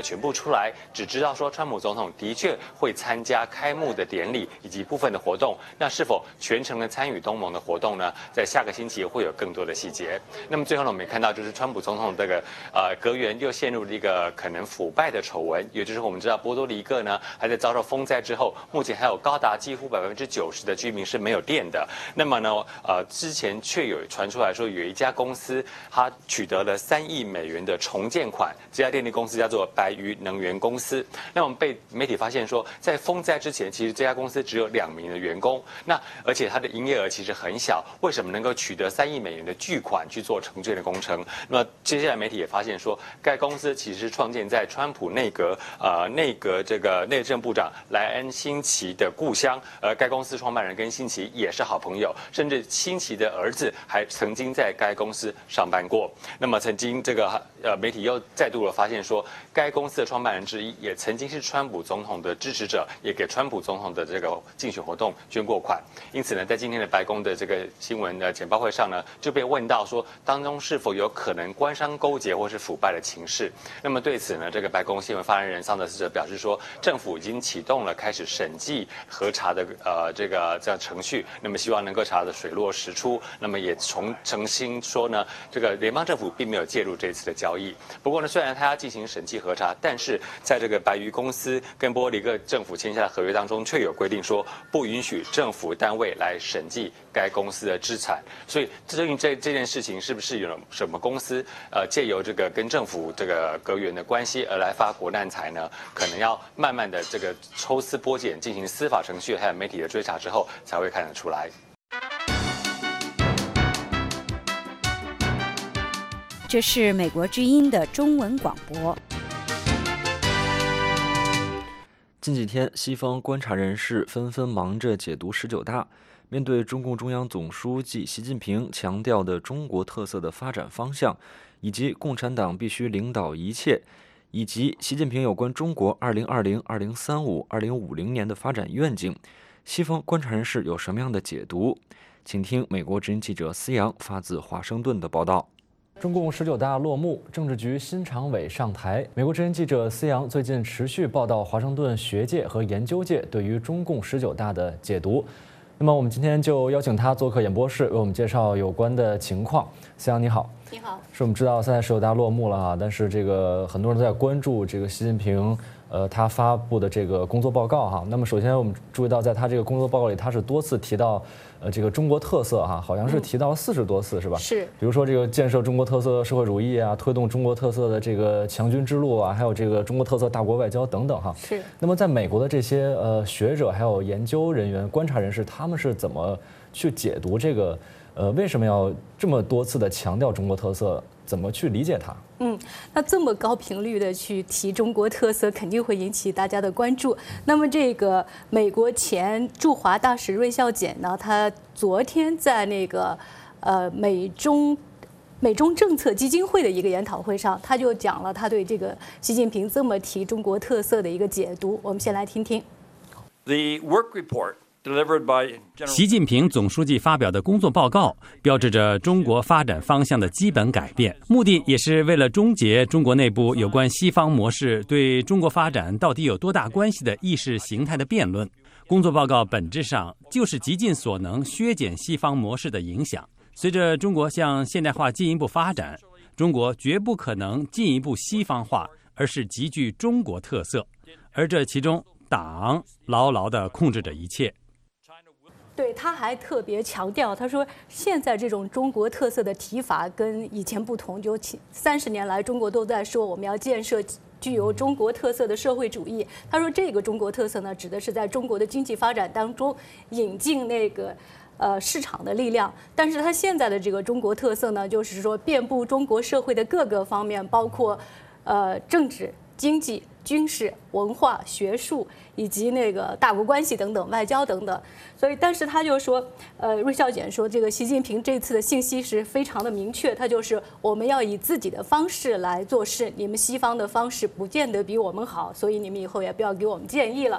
全部出来，只知道说川普总统的确会参加开幕的典礼以及部分的活动，那是否全程的参与东盟的活动呢？在下个星期会有更多的细节。那么最后呢，我们也看到就是川普总统这个呃阁员又陷入了一个可能腐败的丑闻，也就是我们知道波多黎各呢还在遭受风灾之后，目前还有高达几乎百分之九十的居民是没有电的。那么呢，呃，之前却有传出来说有一家公司它取得了三亿美元的重建款，这家电力公司叫做白鱼能源公司。那我们被媒体发现说，在风灾之前，其实这家公司只有两名的员工，那而且它的营业额其实很小，为什么能够取得三亿美元的巨款去做重建的工程？那么接下来媒体也发现说，该公司其实是创建在川普内阁呃内阁这个内政部长莱恩辛奇的故乡，而该公司创办人跟辛奇也是好朋友，甚至辛奇的儿子还曾经在该公司上班过。那么曾经这个呃媒体又再度的发现说，该公司的创办人之一也曾经是川普总统的支持者，也给川普总统的这个竞选活动捐过款。因此呢，在今天的白宫的这个新闻的简报会上呢，就被问到说，当中是否有可能官商勾结或是腐败的情势？那么对此呢，这个白宫新闻发言人桑德斯则表示说，政府已经启动了开始审计核查的呃这个这样程序，那么希望能够查得水落石出。那么也重澄清说呢，这个联邦政府并没有介入这次的交易。不过呢，虽然他要进行审计核查，但是在这个白鱼公司跟波多黎各政府签下的合约当中，却有规定说不允许政府单位来审计该公司的资产。所以至于这这件事情是不是有什么公司呃借由这个跟政府这个阁员的关系而来发国难财呢？可能要慢慢的这个抽丝剥茧，进行司法程序还有媒体的追查之后，才会看得出来。 这是美国之音的中文广播。 近几天，西方观察人士纷纷忙着解读十九大。面对中共中央总书记习近平强调的中国特色的发展方向，以及共产党必须领导一切，以及习近平有关中国二零二零、二零三五、二零五零年的发展愿景，西方观察人士有什么样的解读？请听美国之音记者思阳发自华盛顿的报道。 中共十九大落幕，政治局新常委上台。美国之音记者思阳最近持续报道华盛顿学界和研究界对于中共十九大的解读。那么我们今天就邀请他做客演播室，为我们介绍有关的情况。思阳你好。 你好。 是我们知道现在十九大落幕了啊，但是这个很多人都在关注这个习近平呃他发布的这个工作报告哈。那么首先我们注意到，在他这个工作报告里，他是多次提到呃这个中国特色哈，好像是提到了四十多次、嗯、是吧？ 是。 比如说这个建设中国特色社会主义啊，推动中国特色的这个强军之路啊，还有这个中国特色大国外交等等哈。 是。 那么在美国的这些呃学者还有研究人员、观察人士，他们是怎么去解读这个？呃，为什么要这么多次的强调中国特色？怎么去理解它？ 嗯，那这么高频率的去提中国特色，肯定会引起大家的关注。那么，这个美国前驻华大使芮孝俭呢，他昨天在那个呃美中美中政策基金会的一个研讨会上，他就讲了他对这个习近平这么提中国特色的一个解读。我们先来听听。 The work report 习近平总书记发表的工作报告标志着中国发展方向的基本改变，目的也是为了终结中国内部有关西方模式对中国发展到底有多大关系的意识形态的辩论。工作报告本质上就是极尽所能削减西方模式的影响。随着中国向现代化进一步发展，中国绝不可能进一步西方化，而是极具中国特色，而这其中党牢牢地控制着一切。 对，他还特别强调，他说现在这种中国特色的提法跟以前不同，就三十年来中国都在说我们要建设具有中国特色的社会主义。他说这个中国特色呢，指的是在中国的经济发展当中引进那个呃市场的力量。但是他现在的这个中国特色呢，就是说遍布中国社会的各个方面，包括呃政治、经济、军事、文化、学术以及那个大国关系等等、外交等等。所以，但是他就说，呃，芮孝俭说，这个习近平这次的信息是非常的明确，他就是我们要以自己的方式来做事，你们西方的方式不见得比我们好，所以你们以后也不要给我们建议了。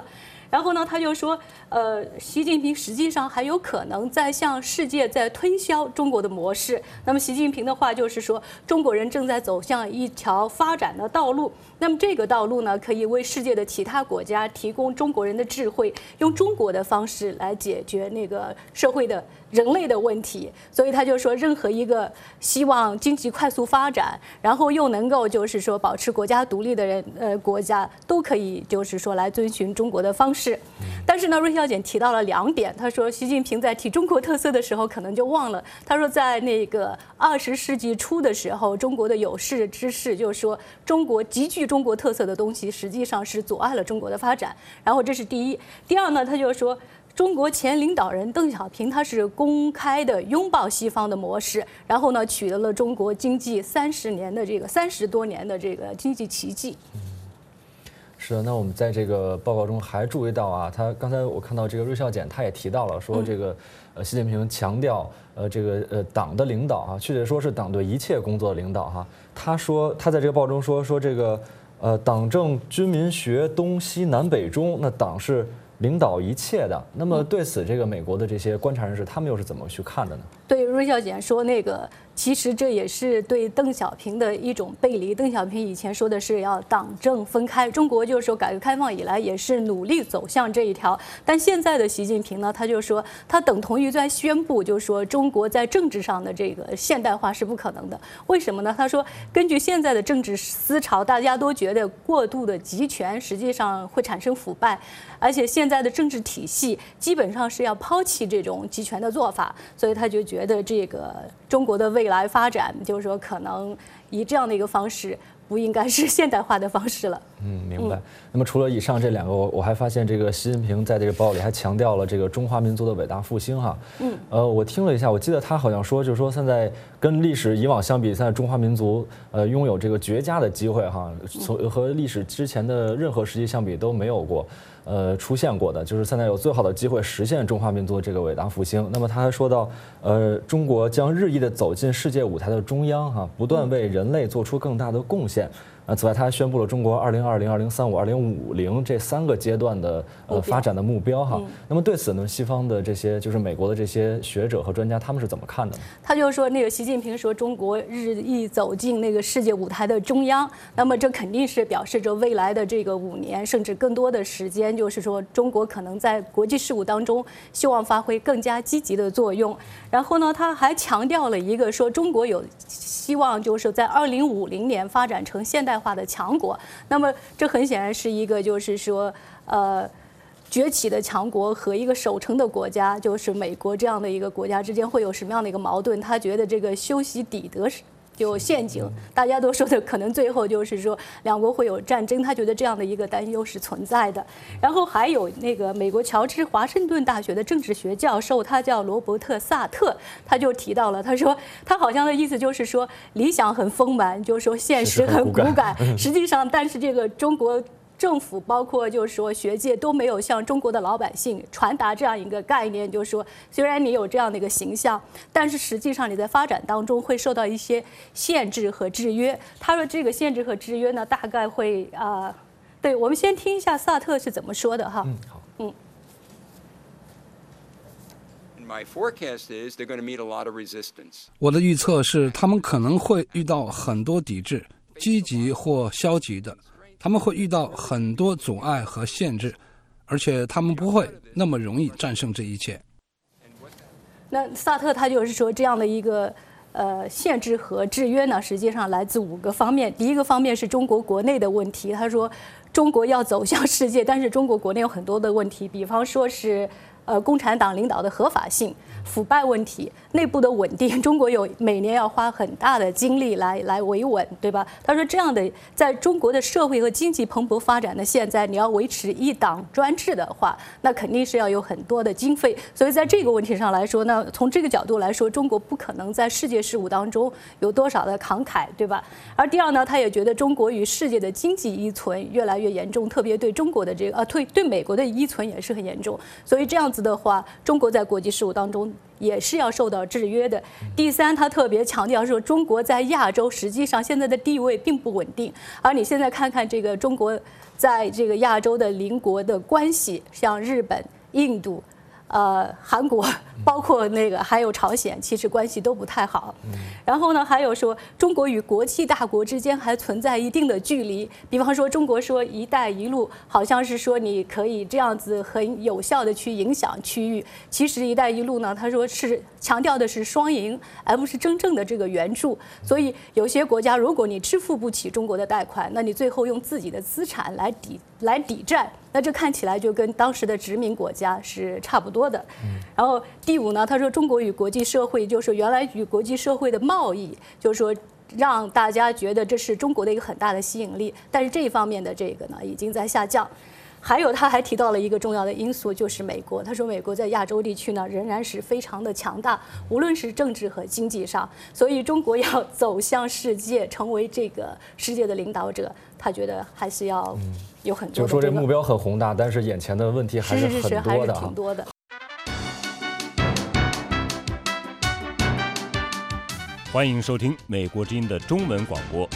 然后呢，他就说，呃，习近平实际上还有可能在向世界在推销中国的模式。那么习近平的话就是说，中国人正在走向一条发展的道路。那么这个道路呢，可以为世界的其他国家提供中国人的智慧，用中国的方式来解决那个社会的人类的问题。所以他就说，任何一个希望经济快速发展，然后又能够就是说保持国家独立的人，呃，国家都可以就是说来遵循中国的方式。是，但是呢，芮小姐提到了两点。她说，习近平在提中国特色的时候，可能就忘了。她说，在那个二十世纪初的时候，中国的有识之士就说，中国极具中国特色的东西，实际上是阻碍了中国的发展。然后这是第一。第二呢，他就说，中国前领导人邓小平他是公开的拥抱西方的模式，然后呢，取得了中国经济三十年的这个三十多年的这个经济奇迹。 是的，那我们在这个报告中还注意到啊，他刚才我看到这个芮小简他也提到了说，这个呃习近平强调呃这个呃党的领导啊，确切说是党对一切工作的领导哈。他说他在这个报中说说这个呃党政军民学东西南北中，那党是领导一切的。那么对此，这个美国的这些观察人士他们又是怎么去看的呢？ 对，芮小简说那个。其实这也是对邓小平的一种背离。邓小平以前说的是要党政分开，中国就是说改革开放以来也是努力走向这一条。但现在的习近平呢，他就说他等同于在宣布，就是说中国在政治上的这个现代化是不可能的。为什么呢？他说根据现在的政治思潮，大家都觉得过度的集权实际上会产生腐败，而且现在的政治体系基本上是要抛弃这种集权的做法，所以他就觉得这个中国的未来发展，就是说可能以这样的一个方式，不应该是现代化的方式了。 嗯，明白。那么除了以上这两个，我我还发现这个习近平在这个报告里还强调了这个中华民族的伟大复兴哈。嗯。呃，我听了一下，我记得他好像说，就是说现在跟历史以往相比，现在中华民族呃拥有这个绝佳的机会哈，从和历史之前的任何时期相比都没有过。呃，出现过的就是现在有最好的机会实现中华民族这个伟大复兴。那么他还说到，呃，中国将日益的走进世界舞台的中央哈，不断为人类做出更大的贡献。呃，此外，他还宣布了中国二零二零、二零三五、二零五零这三个阶段的呃发展的目标哈。嗯、那么对此呢，西方的这些就是美国的这些学者和专家，他们是怎么看的呢？ 他就说，那个习近平说中国日益走进那个世界舞台的中央，那么这肯定是表示着未来的这个五年甚至更多的时间，就是说中国可能在国际事务当中希望发挥更加积极的作用。然后呢，他还强调了一个说中国有希望就是在二零五零年发展成现代化的强国。那么这很显然是一个就是说呃崛起的强国和一个守成的国家，就是美国这样的一个国家之间会有什么样的一个矛盾？他觉得这个修昔底德就陷阱，大家都说的可能最后就是说两国会有战争，他觉得这样的一个担忧是存在的。然后还有那个美国乔治华盛顿大学的政治学教授，他叫罗伯特·萨特，他就提到了，他说他好像的意思就是说理想很丰满，就是说现实很骨感，实际上但是这个中国政府包括就是说学界都没有向中国的老百姓传达这样一个概念，就是说虽然你有这样的一个形象，但是实际上你在发展当中会受到一些限制和制约。他说这个限制和制约呢，大概会啊、呃，对，我们先听一下萨特是怎么说的哈。 嗯，好， 嗯。 我的预测是，他们可能会遇到很多抵制，积极或消极的。他们会遇到很多阻碍和限制，而且他们不会那么容易战胜这一切。 那萨特他就是说，这样的一个呃限制和制约呢，实际上来自五个方面。第一个方面是中国国内的问题，他说中国要走向世界，但是中国国内有很多的问题，比方说是呃共产党领导的合法性、腐败问题、内部的稳定，中国有每年要花很大的精力来来维稳，对吧？他说这样的，在中国的社会和经济蓬勃发展的现在，你要维持一党专制的话，那肯定是要有很多的经费。所以在这个问题上来说呢，从这个角度来说，中国不可能在世界事务当中有多少的慷慨，对吧？而第二呢，他也觉得中国与世界的经济依存越来越严重，特别对中国的这个呃对对美国的依存也是很严重，所以这样子的话，中国在国际事务当中也是要受到制约的。第三，他特别强调说，中国在亚洲实际上现在的地位并不稳定，而你现在看看这个中国在这个亚洲的邻国的关系，像日本、印度。呃，韩国包括那个还有朝鲜，其实关系都不太好。然后呢，还有说中国与国际大国之间还存在一定的距离。比方说，中国说“一带一路”，好像是说你可以这样子很有效的去影响区域。其实“一带一路”呢，他说是强调的是双赢，而不是真正的这个援助。所以有些国家，如果你支付不起中国的贷款，那你最后用自己的资产来抵来抵债。那这看起来就跟当时的殖民国家是差不多的。然后第五呢，他说中国与国际社会，就是原来与国际社会的贸易，就是说让大家觉得这是中国的一个很大的吸引力，但是这一方面的这个呢已经在下降。还有他还提到了一个重要的因素，就是美国。他说美国在亚洲地区呢仍然是非常的强大，无论是政治和经济上，所以中国要走向世界，成为这个世界的领导者，他觉得还是要有很多的、这个。 就是说这目标很宏大，但是眼前的问题还是很多的。 是是是，还是挺多的。 欢迎收听美国之音的中文广播。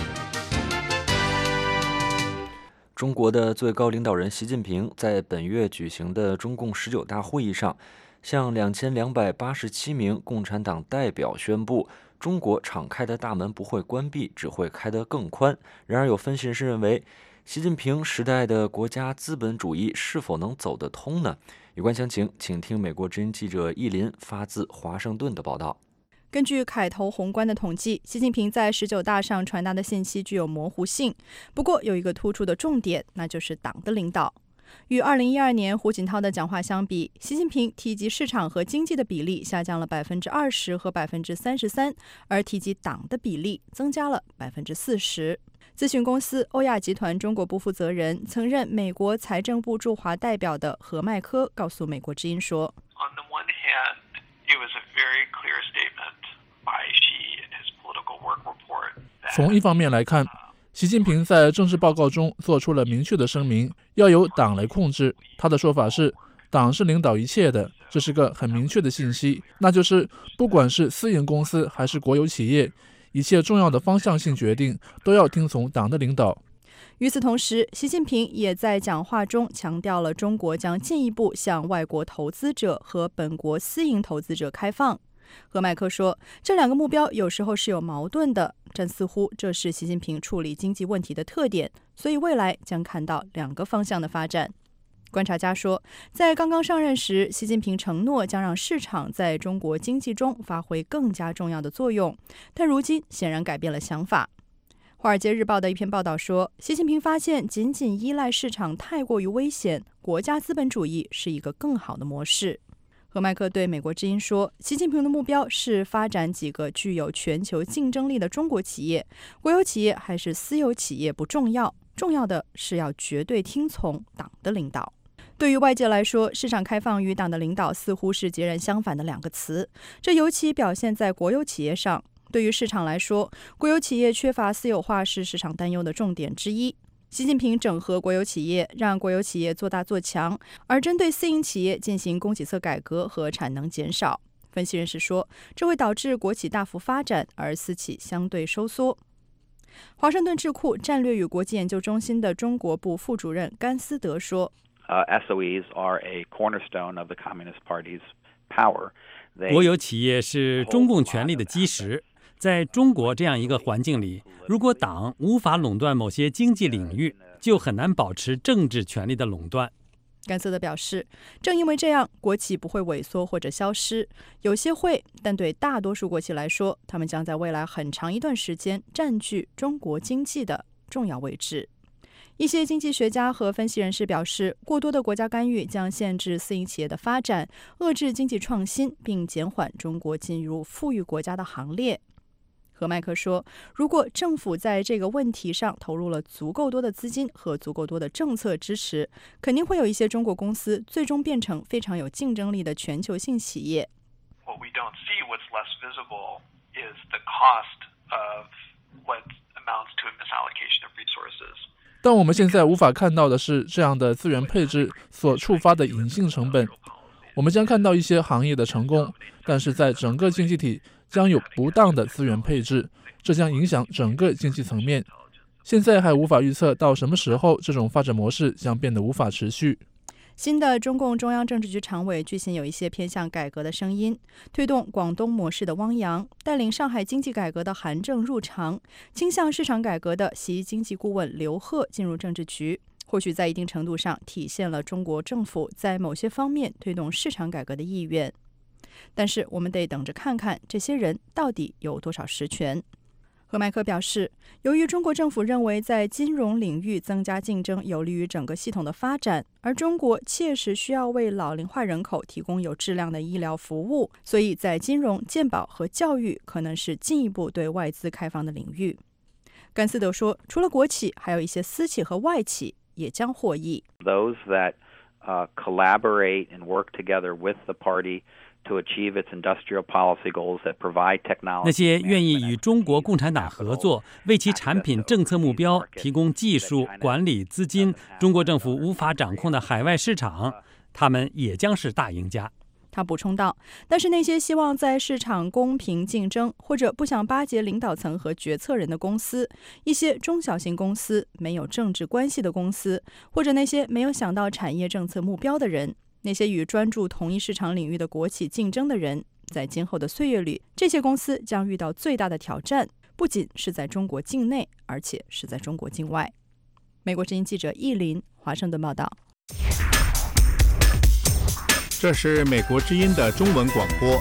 中国的最高领导人习近平在本月举行的中共十九大会议上，向两千两百八十七名共产党代表宣布，中国敞开的大门不会关闭，只会开得更宽。然而，有分析人士认为，习近平时代的国家资本主义是否能走得通呢？有关详情，请听美国之音记者易林发自华盛顿的报道。 根据凯投宏观的统计，习近平在十九大上传达的信息具有模糊性。不过有一个突出的重点，那就是党的领导。与二零一二年胡锦涛的讲话相比，习近平提及市场和经济的比例下降了百分之二十和百分之三十三，而提及党的比例增加了百分之四十。咨询公司欧亚集团中国部负责人、曾任美国财政部驻华代表的何麦科告诉美国之音说。 On the one hand, it was a very clear statement by Xi in his political work report. 从一方面来看，习近平在政治报告中做出了明确的声明，要由党来控制。他的说法是，党是领导一切的，这是个很明确的信息，那就是不管是私营公司还是国有企业，一切重要的方向性决定都要听从党的领导。 与此同时，习近平也在讲话中强调了中国将进一步向外国投资者和本国私营投资者开放。何麦科说，这两个目标有时候是有矛盾的，但似乎这是习近平处理经济问题的特点，所以未来将看到两个方向的发展。观察家说，在刚刚上任时，习近平承诺将让市场在中国经济中发挥更加重要的作用，但如今显然改变了想法。华尔街日报的一篇报道说，习近平发现仅仅依赖市场太过于危险，国家资本主义是一个更好的模式。何麦克对美国之音说，习近平的目标是发展几个具有全球竞争力的中国企业，国有企业还是私有企业不重要，重要的是要绝对听从党的领导。对于外界来说，市场开放与党的领导似乎是截然相反的两个词，这尤其表现在国有企业上。对于市场来说，国有企业缺乏私有化是市场担忧的重点之一。习近平整合国有企业，让国有企业做大做强，而针对私营企业进行供给侧改革和产能减少。分析人士说，这会导致国企大幅发展，而私企相对收缩。华盛顿智库战略与国际研究中心的中国部副主任甘思德说， Uh, S O Es are a cornerstone of the Communist Party's power. 国有企业是中共权力的基石。在中国这样一个环境里，如果党无法垄断某些经济领域，就很难保持政治权力的垄断。 甘思德表示，正因为这样，国企不会萎缩或者消失，有些会，但对大多数国企来说，他们将在未来很长一段时间占据中国经济的重要位置。一些经济学家和分析人士表示，过多的国家干预将限制私营企业的发展，遏制经济创新，并减缓中国进入富裕国家的行列。何麦克说，如果政府在这个问题上投入了足够多的资金和足够多的政策支持，肯定会有一些中国公司最终变成非常有竞争力的全球性企业。 What we don't see, what's less visible, is the cost of what amounts to a misallocation of resources. 但我们现在无法看到的是，这样的资源配置所触发的隐性成本。 我们将看到一些行业的成功，但是在整个经济体将有不当的资源配置，这将影响整个经济层面。现在还无法预测到什么时候这种发展模式将变得无法持续。 新的中共中央政治局常委据信有一些偏向改革的声音，推动广东模式的汪洋，带领上海经济改革的韩正入场，倾向市场改革的习经济顾问刘鹤进入政治局，或许在一定程度上体现了中国政府在某些方面推动市场改革的意愿。但是我们得等着看看这些人到底有多少实权。何麦克表示，由于中国政府认为在金融领域增加竞争有利于整个系统的发展，而中国切实需要为老龄化人口提供有质量的医疗服务，所以在金融、健保和教育可能是进一步对外资开放的领域。甘斯德说，除了国企，还有一些私企和外企也将获益。 Those that uh, collaborate and work together with the party to achieve its industrial policy goals that provide technology. 那些愿意与中国共产党合作，为其产品政策目标提供技术、管理、资金，中国政府无法掌控的海外市场，他们也将是大赢家。 他补充道，但是那些希望在市场公平竞争，或者不想巴结领导层和决策人的公司，一些中小型公司、没有政治关系的公司，或者那些没有想到产业政策目标的人，那些与专注同一市场领域的国企竞争的人，在今后的岁月里，这些公司将遇到最大的挑战，不仅是在中国境内，而且是在中国境外。美国之音记者易林华盛顿报道。 这是美国之音的中文广播。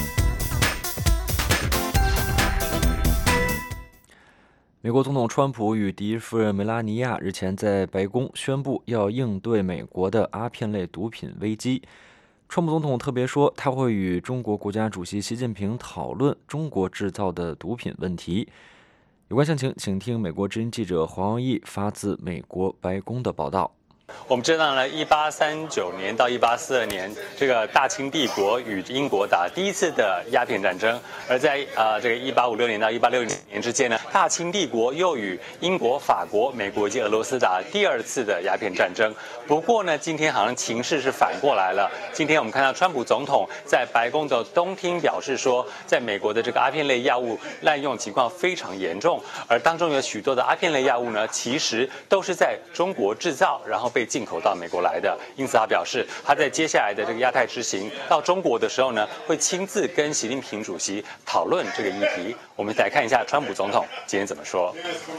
美国总统川普与第一夫人梅拉尼亚日前在白宫宣布要应对美国的阿片类毒品危机。川普总统特别说，他会与中国国家主席习近平讨论中国制造的毒品问题。有关详情，请听美国之音记者黄耀义发自美国白宫的报道。 我们知道呢，一八三九年到一八四二年，这个大清帝国与英国打第一次的鸦片战争；而在呃这个一八五六年到一八六零年之间呢，大清帝国又与英国、法国、美国以及俄罗斯打第二次的鸦片战争。不过呢，今天好像情势是反过来了。今天我们看到川普总统在白宫的东厅表示说，在美国的这个阿片类药物滥用情况非常严重，而当中有许多的阿片类药物呢，其实都是在中国制造，然后被进口到美国来的。因此他表示，他在接下来的这个亚太之行到中国的时候呢，会亲自跟习近平主席讨论这个议题。我们来看一下川普总统今天怎么说。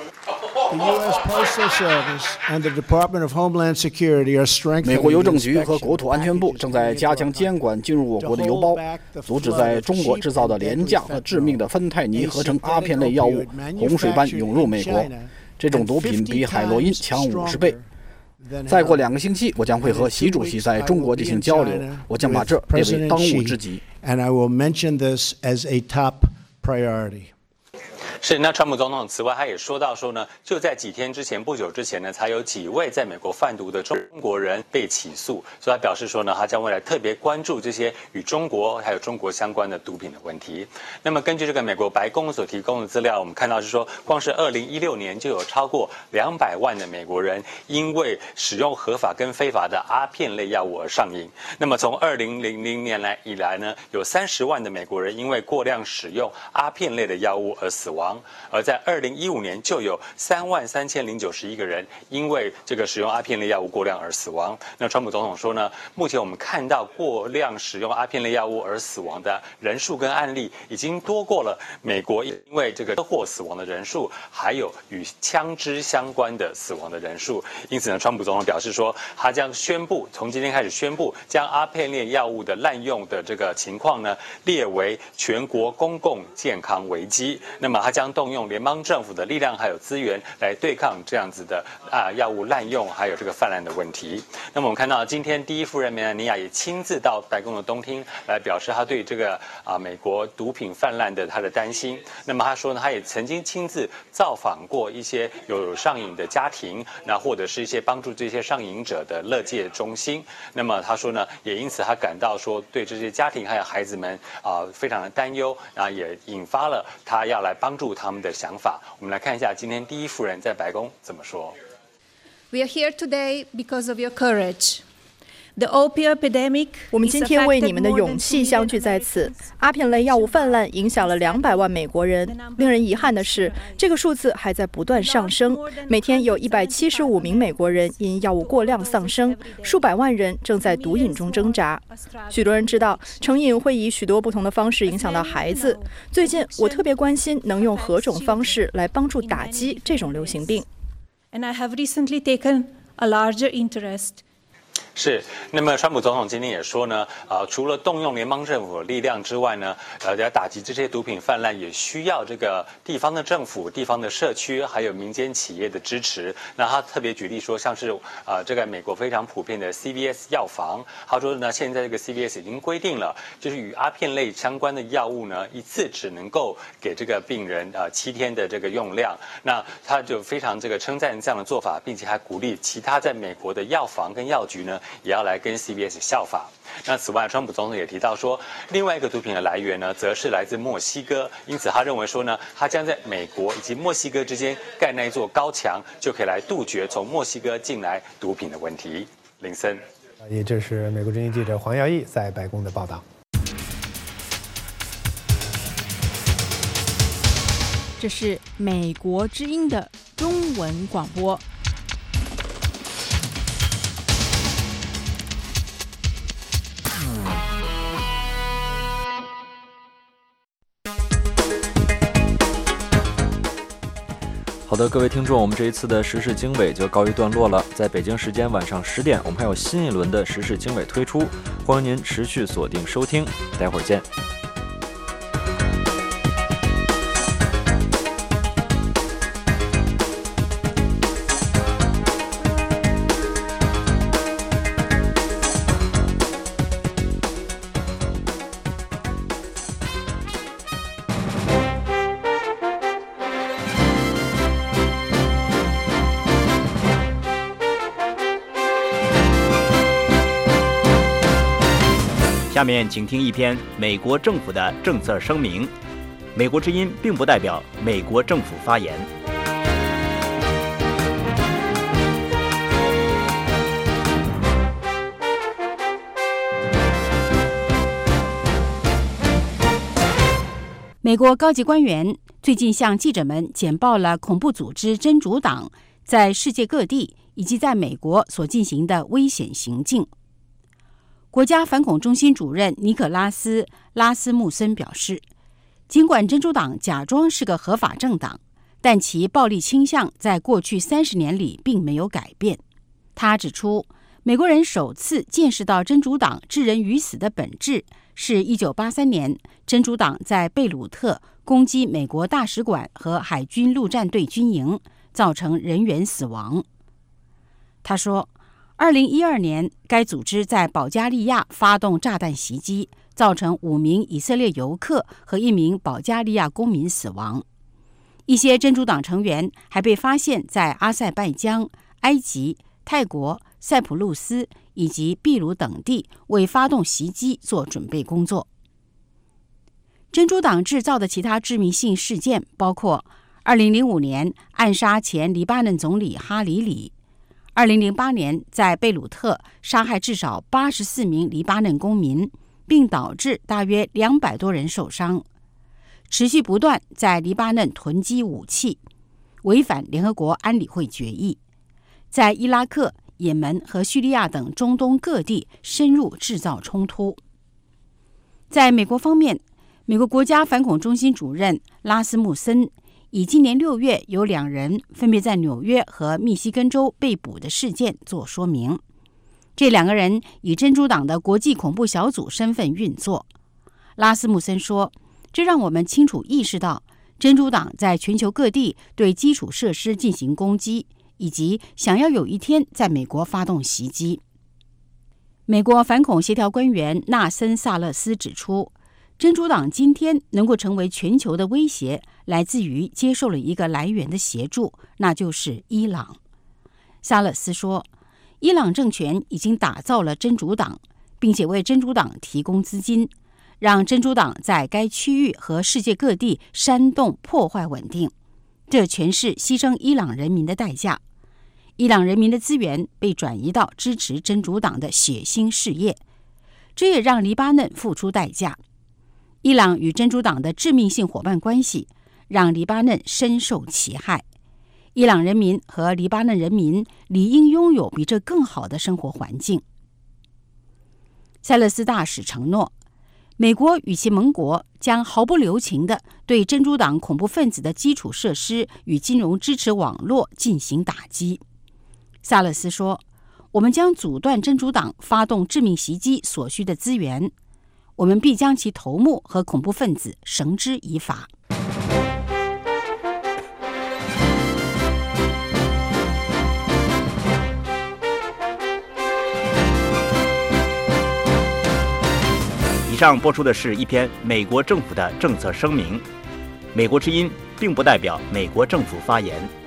美国邮政局和国土安全部正在加强监管进入我国的邮包，阻止在中国制造的廉价和致命的芬太尼合成阿片类药物洪水般涌入美国。这种毒品比海洛因强五十倍。再过两个星期，我将会和习主席在中国进行交流，我将把这列为当务之急。 是，那川普总统此外，他也说到说呢，就在几天之前，不久之前呢，才有几位在美国贩毒的中国人被起诉，所以他表示说呢，他将未来特别关注这些与中国还有中国相关的毒品的问题。那么根据这个美国白宫所提供的资料，我们看到是说，光是二零一六年就有超过两百万的美国人因为使用合法跟非法的阿片类药物而上瘾。那么从二零零零年来以来呢，有三十万的美国人因为过量使用阿片类的药物而死亡。而在二零一五年就有三万三千零九十一个人因为这个使用阿片类药物过量而死亡。那川普总统说呢，目前我们看到过量使用阿片类药物而死亡的人数跟案例已经多过了美国因为这个车祸死亡的人数，还有与枪支相关的死亡的人数。因此呢，川普总统表示说，他将宣布从今天开始宣布将阿片类药物的滥用的这个情况呢列为全国公共健康危机。那么他将动用联邦政府的力量还有资源来对抗这样子的啊药物滥用还有这个泛滥的问题。那么我们看到今天第一夫人梅兰妮亚也亲自到白宫的东厅来表示他对这个啊美国毒品泛滥的他的担心。那么他说呢，他也曾经亲自造访过一些有上瘾的家庭，那或者是一些帮助这些上瘾者的乐界中心。那么他说呢，也因此他感到说对这些家庭还有孩子们啊非常的担忧，然后也引发了他要来帮助他们的想法。我们来看一下今天第一夫人在白宫怎么说。 We are here today because of your courage. 我们今天为你们的勇气相聚在此。阿片类药物泛滥影响了两百万美国人。令人遗憾的是，这个数字还在不断上升。每天有一百七十五名美国人因药物过量丧生，数百万人正在毒瘾中挣扎。许多人知道成瘾会以许多不同的方式影响到孩子。最近我特别关心能用何种方式来帮助打击这种流行病。 And I have recently taken a larger interest 是，那么川普总统今天也说呢，呃，除了动用联邦政府的力量之外呢，呃，要打击这些毒品泛滥，也需要这个地方的政府、地方的社区还有民间企业的支持。那他特别举例说，像是呃，这个美国非常普遍的 C V S 药房，他说呢，现在这个 C V S 已经规定了，就是与阿片类相关的药物呢，一次只能够给这个病人呃七天的这个用量。那他就非常这个称赞这样的做法，并且还鼓励其他在美国的药房跟药局呢，也要来跟 C V S 效法。那此外，川普总统也提到说，另外一个毒品的来源呢，则是来自墨西哥。因此，他认为说呢，他将在美国以及墨西哥之间盖那一座高墙，就可以来杜绝从墨西哥进来毒品的问题。林森， 也这是美国之音记者黄耀义在白宫的报道。 这是美国之音的中文广播。 好的，各位听众，我们这一次的时事经纬就告一段落了。在北京时间晚上十点，我们还有新一轮的时事经纬推出，欢迎您持续锁定收听，待会儿见。 下面请听一篇美国政府的政策声明。美国之音并不代表美国政府发言。 美国高级官员最近向记者们简报了恐怖组织真主党在世界各地以及在美国所进行的危险行径。国家反恐中心主任尼可拉斯·拉斯穆森表示，尽管真主党假装是个合法政党，但其暴力倾向在过去三十年里并没有改变。他指出，美国人首次见识到真主党置人于死的本质，是一九八三年真主党在贝鲁特攻击美国大使馆和海军陆战队军营，造成人员死亡。他说，二零一二年，该组织在保加利亚发动炸弹袭击，造成五名以色列游客和一名保加利亚公民死亡。一些真主党成员还被发现在阿塞拜疆、埃及、泰国、塞浦路斯以及秘鲁等地为发动袭击做准备工作。真主党制造的其他致命性事件包括二零零五年暗杀前黎巴嫩总理哈里里，二零零八年在贝鲁特杀害至少八十四名黎巴嫩公民，并导致大约两百多人受伤，持续不断在黎巴嫩囤积武器，违反联合国安理会决议，在伊拉克、也门和叙利亚等中东各地深入制造冲突。在美国方面，美国国家反恐中心主任拉斯穆森以今年六月有两人分别在纽约和密西根州被捕的事件做说明。这两个人以真主党的国际恐怖小组身份运作。拉斯穆森说，这让我们清楚意识到真主党在全球各地对基础设施进行攻击，以及想要有一天在美国发动袭击。美国反恐协调官员纳森·萨勒斯指出，真主党今天能够成为全球的威胁，来自于接受了一个来源的协助，那就是伊朗。萨勒斯说，伊朗政权已经打造了真主党，并且为真主党提供资金，让真主党在该区域和世界各地煽动破坏稳定，这全是牺牲伊朗人民的代价。 伊朗人民的资源被转移到支持真主党的血腥事业，这也让黎巴嫩付出代价。伊朗与真主党的致命性伙伴关系让黎巴嫩深受其害。伊朗人民和黎巴嫩人民理应拥有比这更好的生活环境。塞勒斯大使承诺，美国与其盟国将毫不留情地对真主党恐怖分子的基础设施与金融支持网络进行打击。萨勒斯说，我们将阻断真主党发动致命袭击所需的资源，我们必将其头目和恐怖分子绳之以法。 以上播出的是一篇美国政府的政策声明。美国之音并不代表美国政府发言。